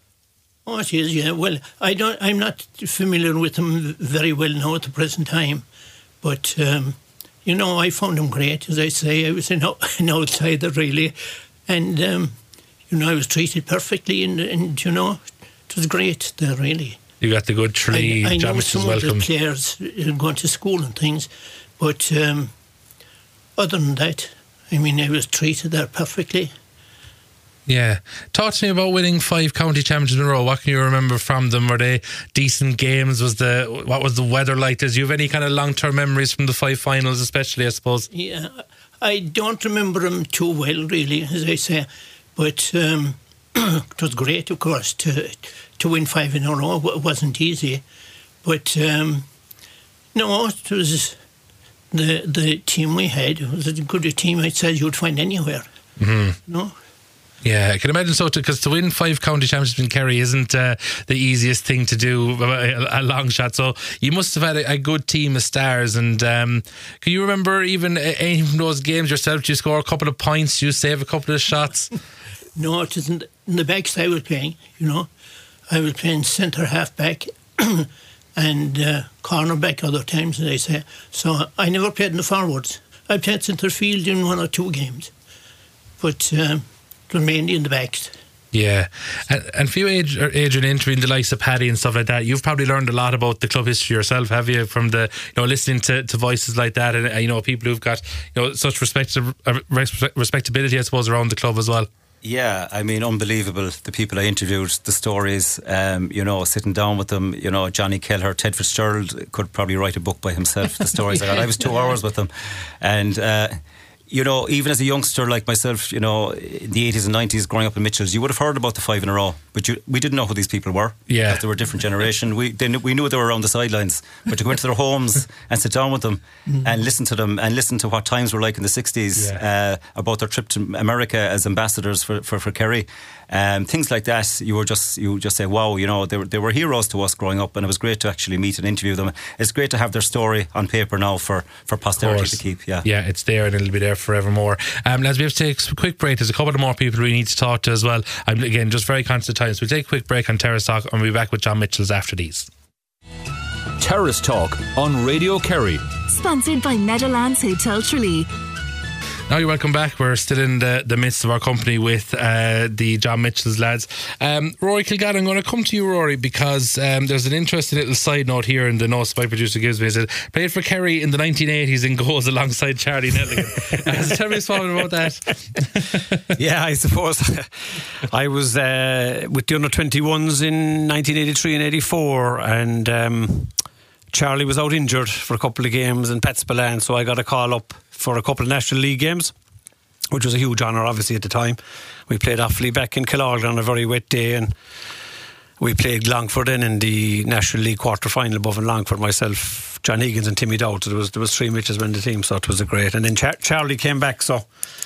Oh, it is. Yeah. Well, I'm not familiar with them very well now at the present time, but. I found him great, as I say. I was an outsider, really. And, I was treated perfectly, and it was great there, really. You got the good tree. I know some of the players going to school and things, but other than that, I was treated there perfectly. Yeah. Talk to me about winning 5 county championships in a row. What can you remember from them? Were they decent games? What was the weather like? Do you have any kind of long-term memories from the 5 finals, especially, I suppose? Yeah, I don't remember them too well, really, as I say. But it was great, of course, to win 5 in a row. It wasn't easy. But, no, it was the team we had. It was as good a team I'd say you'd find anywhere. Mm-hmm. No? Yeah, I can imagine so, because to win 5 county championships in Kerry isn't the easiest thing to do, a long shot. So you must have had a good team of stars. And can you remember even any from those games yourself? Did you score a couple of points? Did you save a couple of shots? No, it isn't. In the backs I was playing, I was playing centre half back and corner back other times, as I say. So I never played in the forwards. I played centre field in 1 or 2 games. But... mainly in the backs. Yeah, and for you, Adrian, interviewing the likes of Paddy and stuff like that, you've probably learned a lot about the club history yourself, have you? From the listening to voices like that, and people who've got such respectability, I suppose, around the club as well. Yeah, unbelievable. The people I interviewed, the stories, sitting down with them, Johnny Kelleher, Ted Fitzgerald could probably write a book by himself. The stories I got. I was 2 hours with them, and. Even as a youngster like myself, in the 80s and 90s, growing up in Mitchells, you would have heard about the 5 in a row, but we didn't know who these people were. Yeah, because they were a different generation. We knew they were around the sidelines, but to go into their homes and sit down with them and listen to them and listen to what times were like in the 60s, about their trip to America as ambassadors for Kerry, things like that. You just say, wow, they were heroes to us growing up, and it was great to actually meet and interview them. It's great to have their story on paper now for posterity to keep. Yeah, it's there and it'll be there forevermore. Lads, we have to take a quick break. There's a couple of more people we need to talk to as well. I'm again just very conscious of time, so we'll take a quick break on Terrace Talk and we'll be back with John Mitchells after these. Terrace Talk on Radio Kerry, sponsored by Meadowlands Hotel Tralee. Now you're welcome back. We're still in the midst of our company with the John Mitchell's lads. Rory Kilgallen, I'm going to come to you, Rory, because there's an interesting little side note here in the notes my producer gives me. He said, played for Kerry in the 1980s in goals alongside Charlie Nelligan. Tell me something about that. Yeah, I suppose I was with the under-21s in 1983 and 84, and Charlie was out injured for a couple of games in Petspillan, so I got a call up for a couple of National League games, which was a huge honour obviously at the time. We played Offaly back in Killorgley on a very wet day, and we played Longford then in the National League quarter-final above in Longford, myself, John Higgins and Timmy Dowd. So there was three Mitchells in the team, so it was a great. And then Charlie came back, so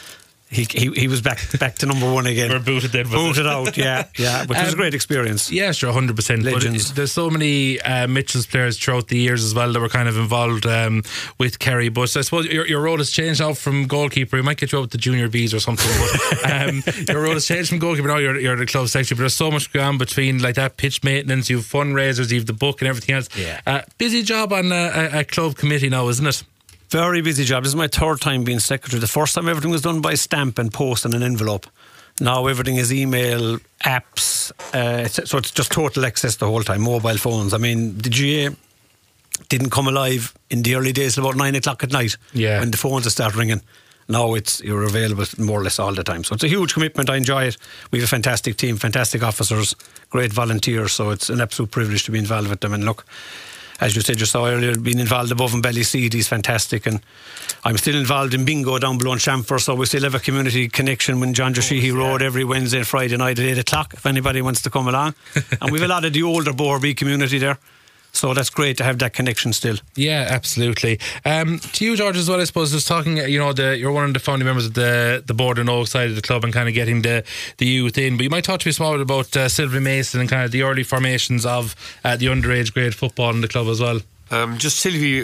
he was back to number one again. We're booted then. Booted out, yeah. But it was a great experience. Yeah, sure, 100%. Legends. But there's so many Mitchell's players throughout the years as well that were kind of involved with Kerry. But I suppose your role has changed now from goalkeeper. We might get you out with the junior Bs or something. But your role has changed from goalkeeper. Now you're the club secretary. But there's so much going on between like that pitch maintenance. You've fundraisers, you've the book and everything else. Yeah. Busy job on a club committee now, isn't it? Very busy job. This is my third time being secretary. The first time everything was done by stamp and post and an envelope. Now everything is email, apps, so it's just total access the whole time, mobile phones. I mean, the GA didn't come alive in the early days about 9 o'clock at night when the phones start ringing. Now you're available more or less all the time. So it's a huge commitment. I enjoy it. We have a fantastic team, fantastic officers, great volunteers, so it's an absolute privilege to be involved with them. And look, as you said just earlier, being involved above in Ballyseed is fantastic, and I'm still involved in bingo down below in Chamfer, so we still have a community connection when John Sheehy Road every Wednesday and Friday night at 8 o'clock if anybody wants to come along. And we've a lot of the older Borby community there, so that's great to have that connection still. Yeah, absolutely. To you, George, as well, I suppose, just talking, you're one of the founding members of the Borden Oak side of the club and kind of getting the youth in, but you might talk to me small about Sylvie Mason and kind of the early formations of the underage grade football in the club as well. Just Sylvie,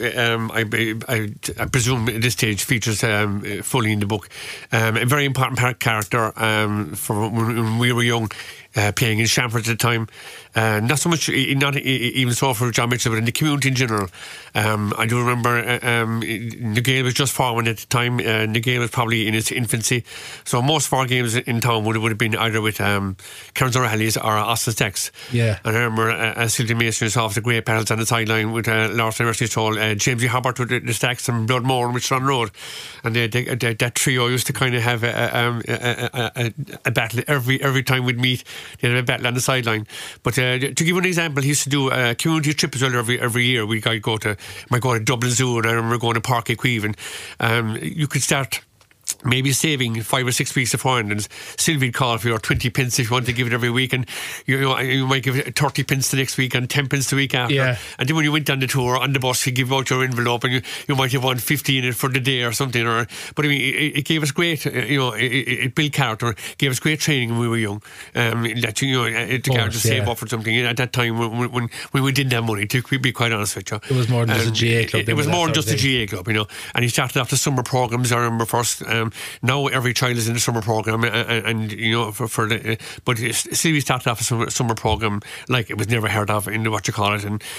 I presume at this stage features fully in the book. A very important character for when we were young, playing in Shamford at the time. Not so much, not even so for John Mitchell, but in the community in general. I do remember Nagale was just forward at the time. Nagale was probably in its infancy, so most of our games in town would have been either with Cairns O'Reilly's or Austin Stacks. Yeah. And I remember Sylvie Mason was off the great battles on the sideline with Lawrence University Toll, James E. Hubbard with the Stacks and Bloodmore and Richland Road, and that trio used to kind of have a battle every time we'd meet. They had a battle on the sideline. But to give you an example, he used to do a community trip as well every year. We might go to Dublin Zoo, and I remember going to Park Equeve, and you could start maybe saving 5 or 6 weeks beforehand, and Sylvie'd call for your 20 pence if you want to give it every week, and you might give it 30 pence the next week and 10 pence the week after. Yeah. And then when you went on the tour on the bus, he'd give out your envelope, and you might have won 50 in it for the day or something. But I mean, it gave us great, it built character, gave us great training when we were young. That the character save up for something. At that time when we didn't have money, to be quite honest with you, it was more than just a GA club. It was more than just a GA club, And he started off the summer programs. I remember first. Now every child is in the summer program, and but Sylvie started off a summer program like it was never heard of in what you call it, and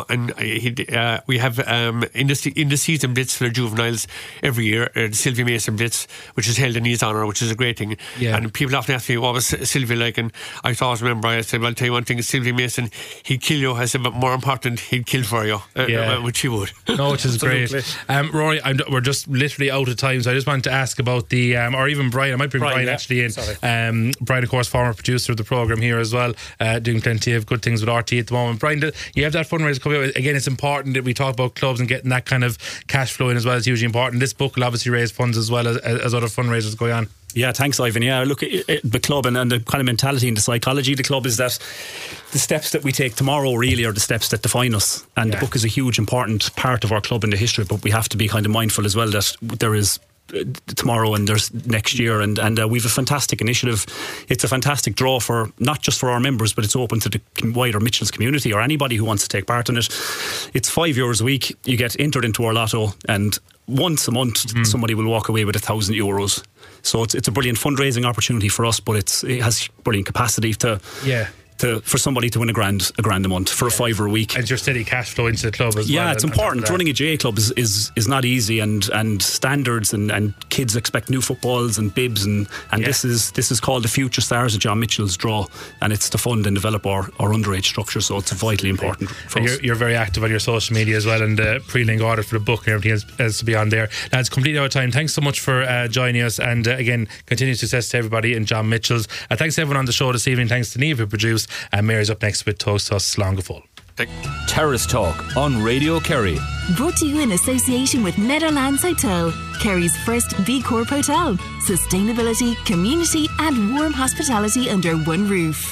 we have in the season blitz for the juveniles every year, the Sylvie Mason Blitz, which is held in his honour, which is a great thing. Yeah. And people often ask me, what was Sylvie like? And I always remember, I said, well, I'll tell you one thing, Sylvie Mason, he'd kill you. I said, but more important, he'd kill for you, which he would. No, which is great. Rory, we're just literally out of time, so I just wanted to ask about the or even Brian. I might bring Brian actually in. Brian, of course, former producer of the programme here as well, doing plenty of good things with RT at the moment. Brian, you have that fundraiser coming out. Again, it's important that we talk about clubs and getting that kind of cash flow in as well is hugely important. This book will obviously raise funds as well as other fundraisers going on. Yeah, thanks, Ivan. Yeah, look, the club and the kind of mentality and the psychology of the club is that the steps that we take tomorrow really are the steps that define us. And the book is a huge, important part of our club and the history, but we have to be kind of mindful as well that there is tomorrow and there's next year, and we've a fantastic initiative. It's a fantastic draw for not just for our members, but it's open to the wider Mitchell's community or anybody who wants to take part in it. It's €5 a week. You get entered into our lotto, and once a month somebody will walk away with €1,000. So it's a brilliant fundraising opportunity for us, but it has brilliant capacity to for somebody to win a grand a month for a £5 a week. And your steady cash flow into the club as well. Yeah, it's important. Running a GA club is not easy, and standards and kids expect new footballs and bibs, and this is called the Future Stars of John Mitchell's draw, and it's to fund and develop our underage structure, so it's vitally important for us. You're very active on your social media as well, and the pre-link order for the book and everything else to be on there. Lads, completely out of time. Thanks so much for joining us, and again, continued success to everybody in John Mitchell's. Thanks to everyone on the show this evening. Thanks to Niamh who produced, and Mary's up next with Toast Us Slongafol. Terrace Talk on Radio Kerry. Brought to you in association with Meadowlands Hotel, Kerry's first B Corp hotel. Sustainability, community and warm hospitality under one roof.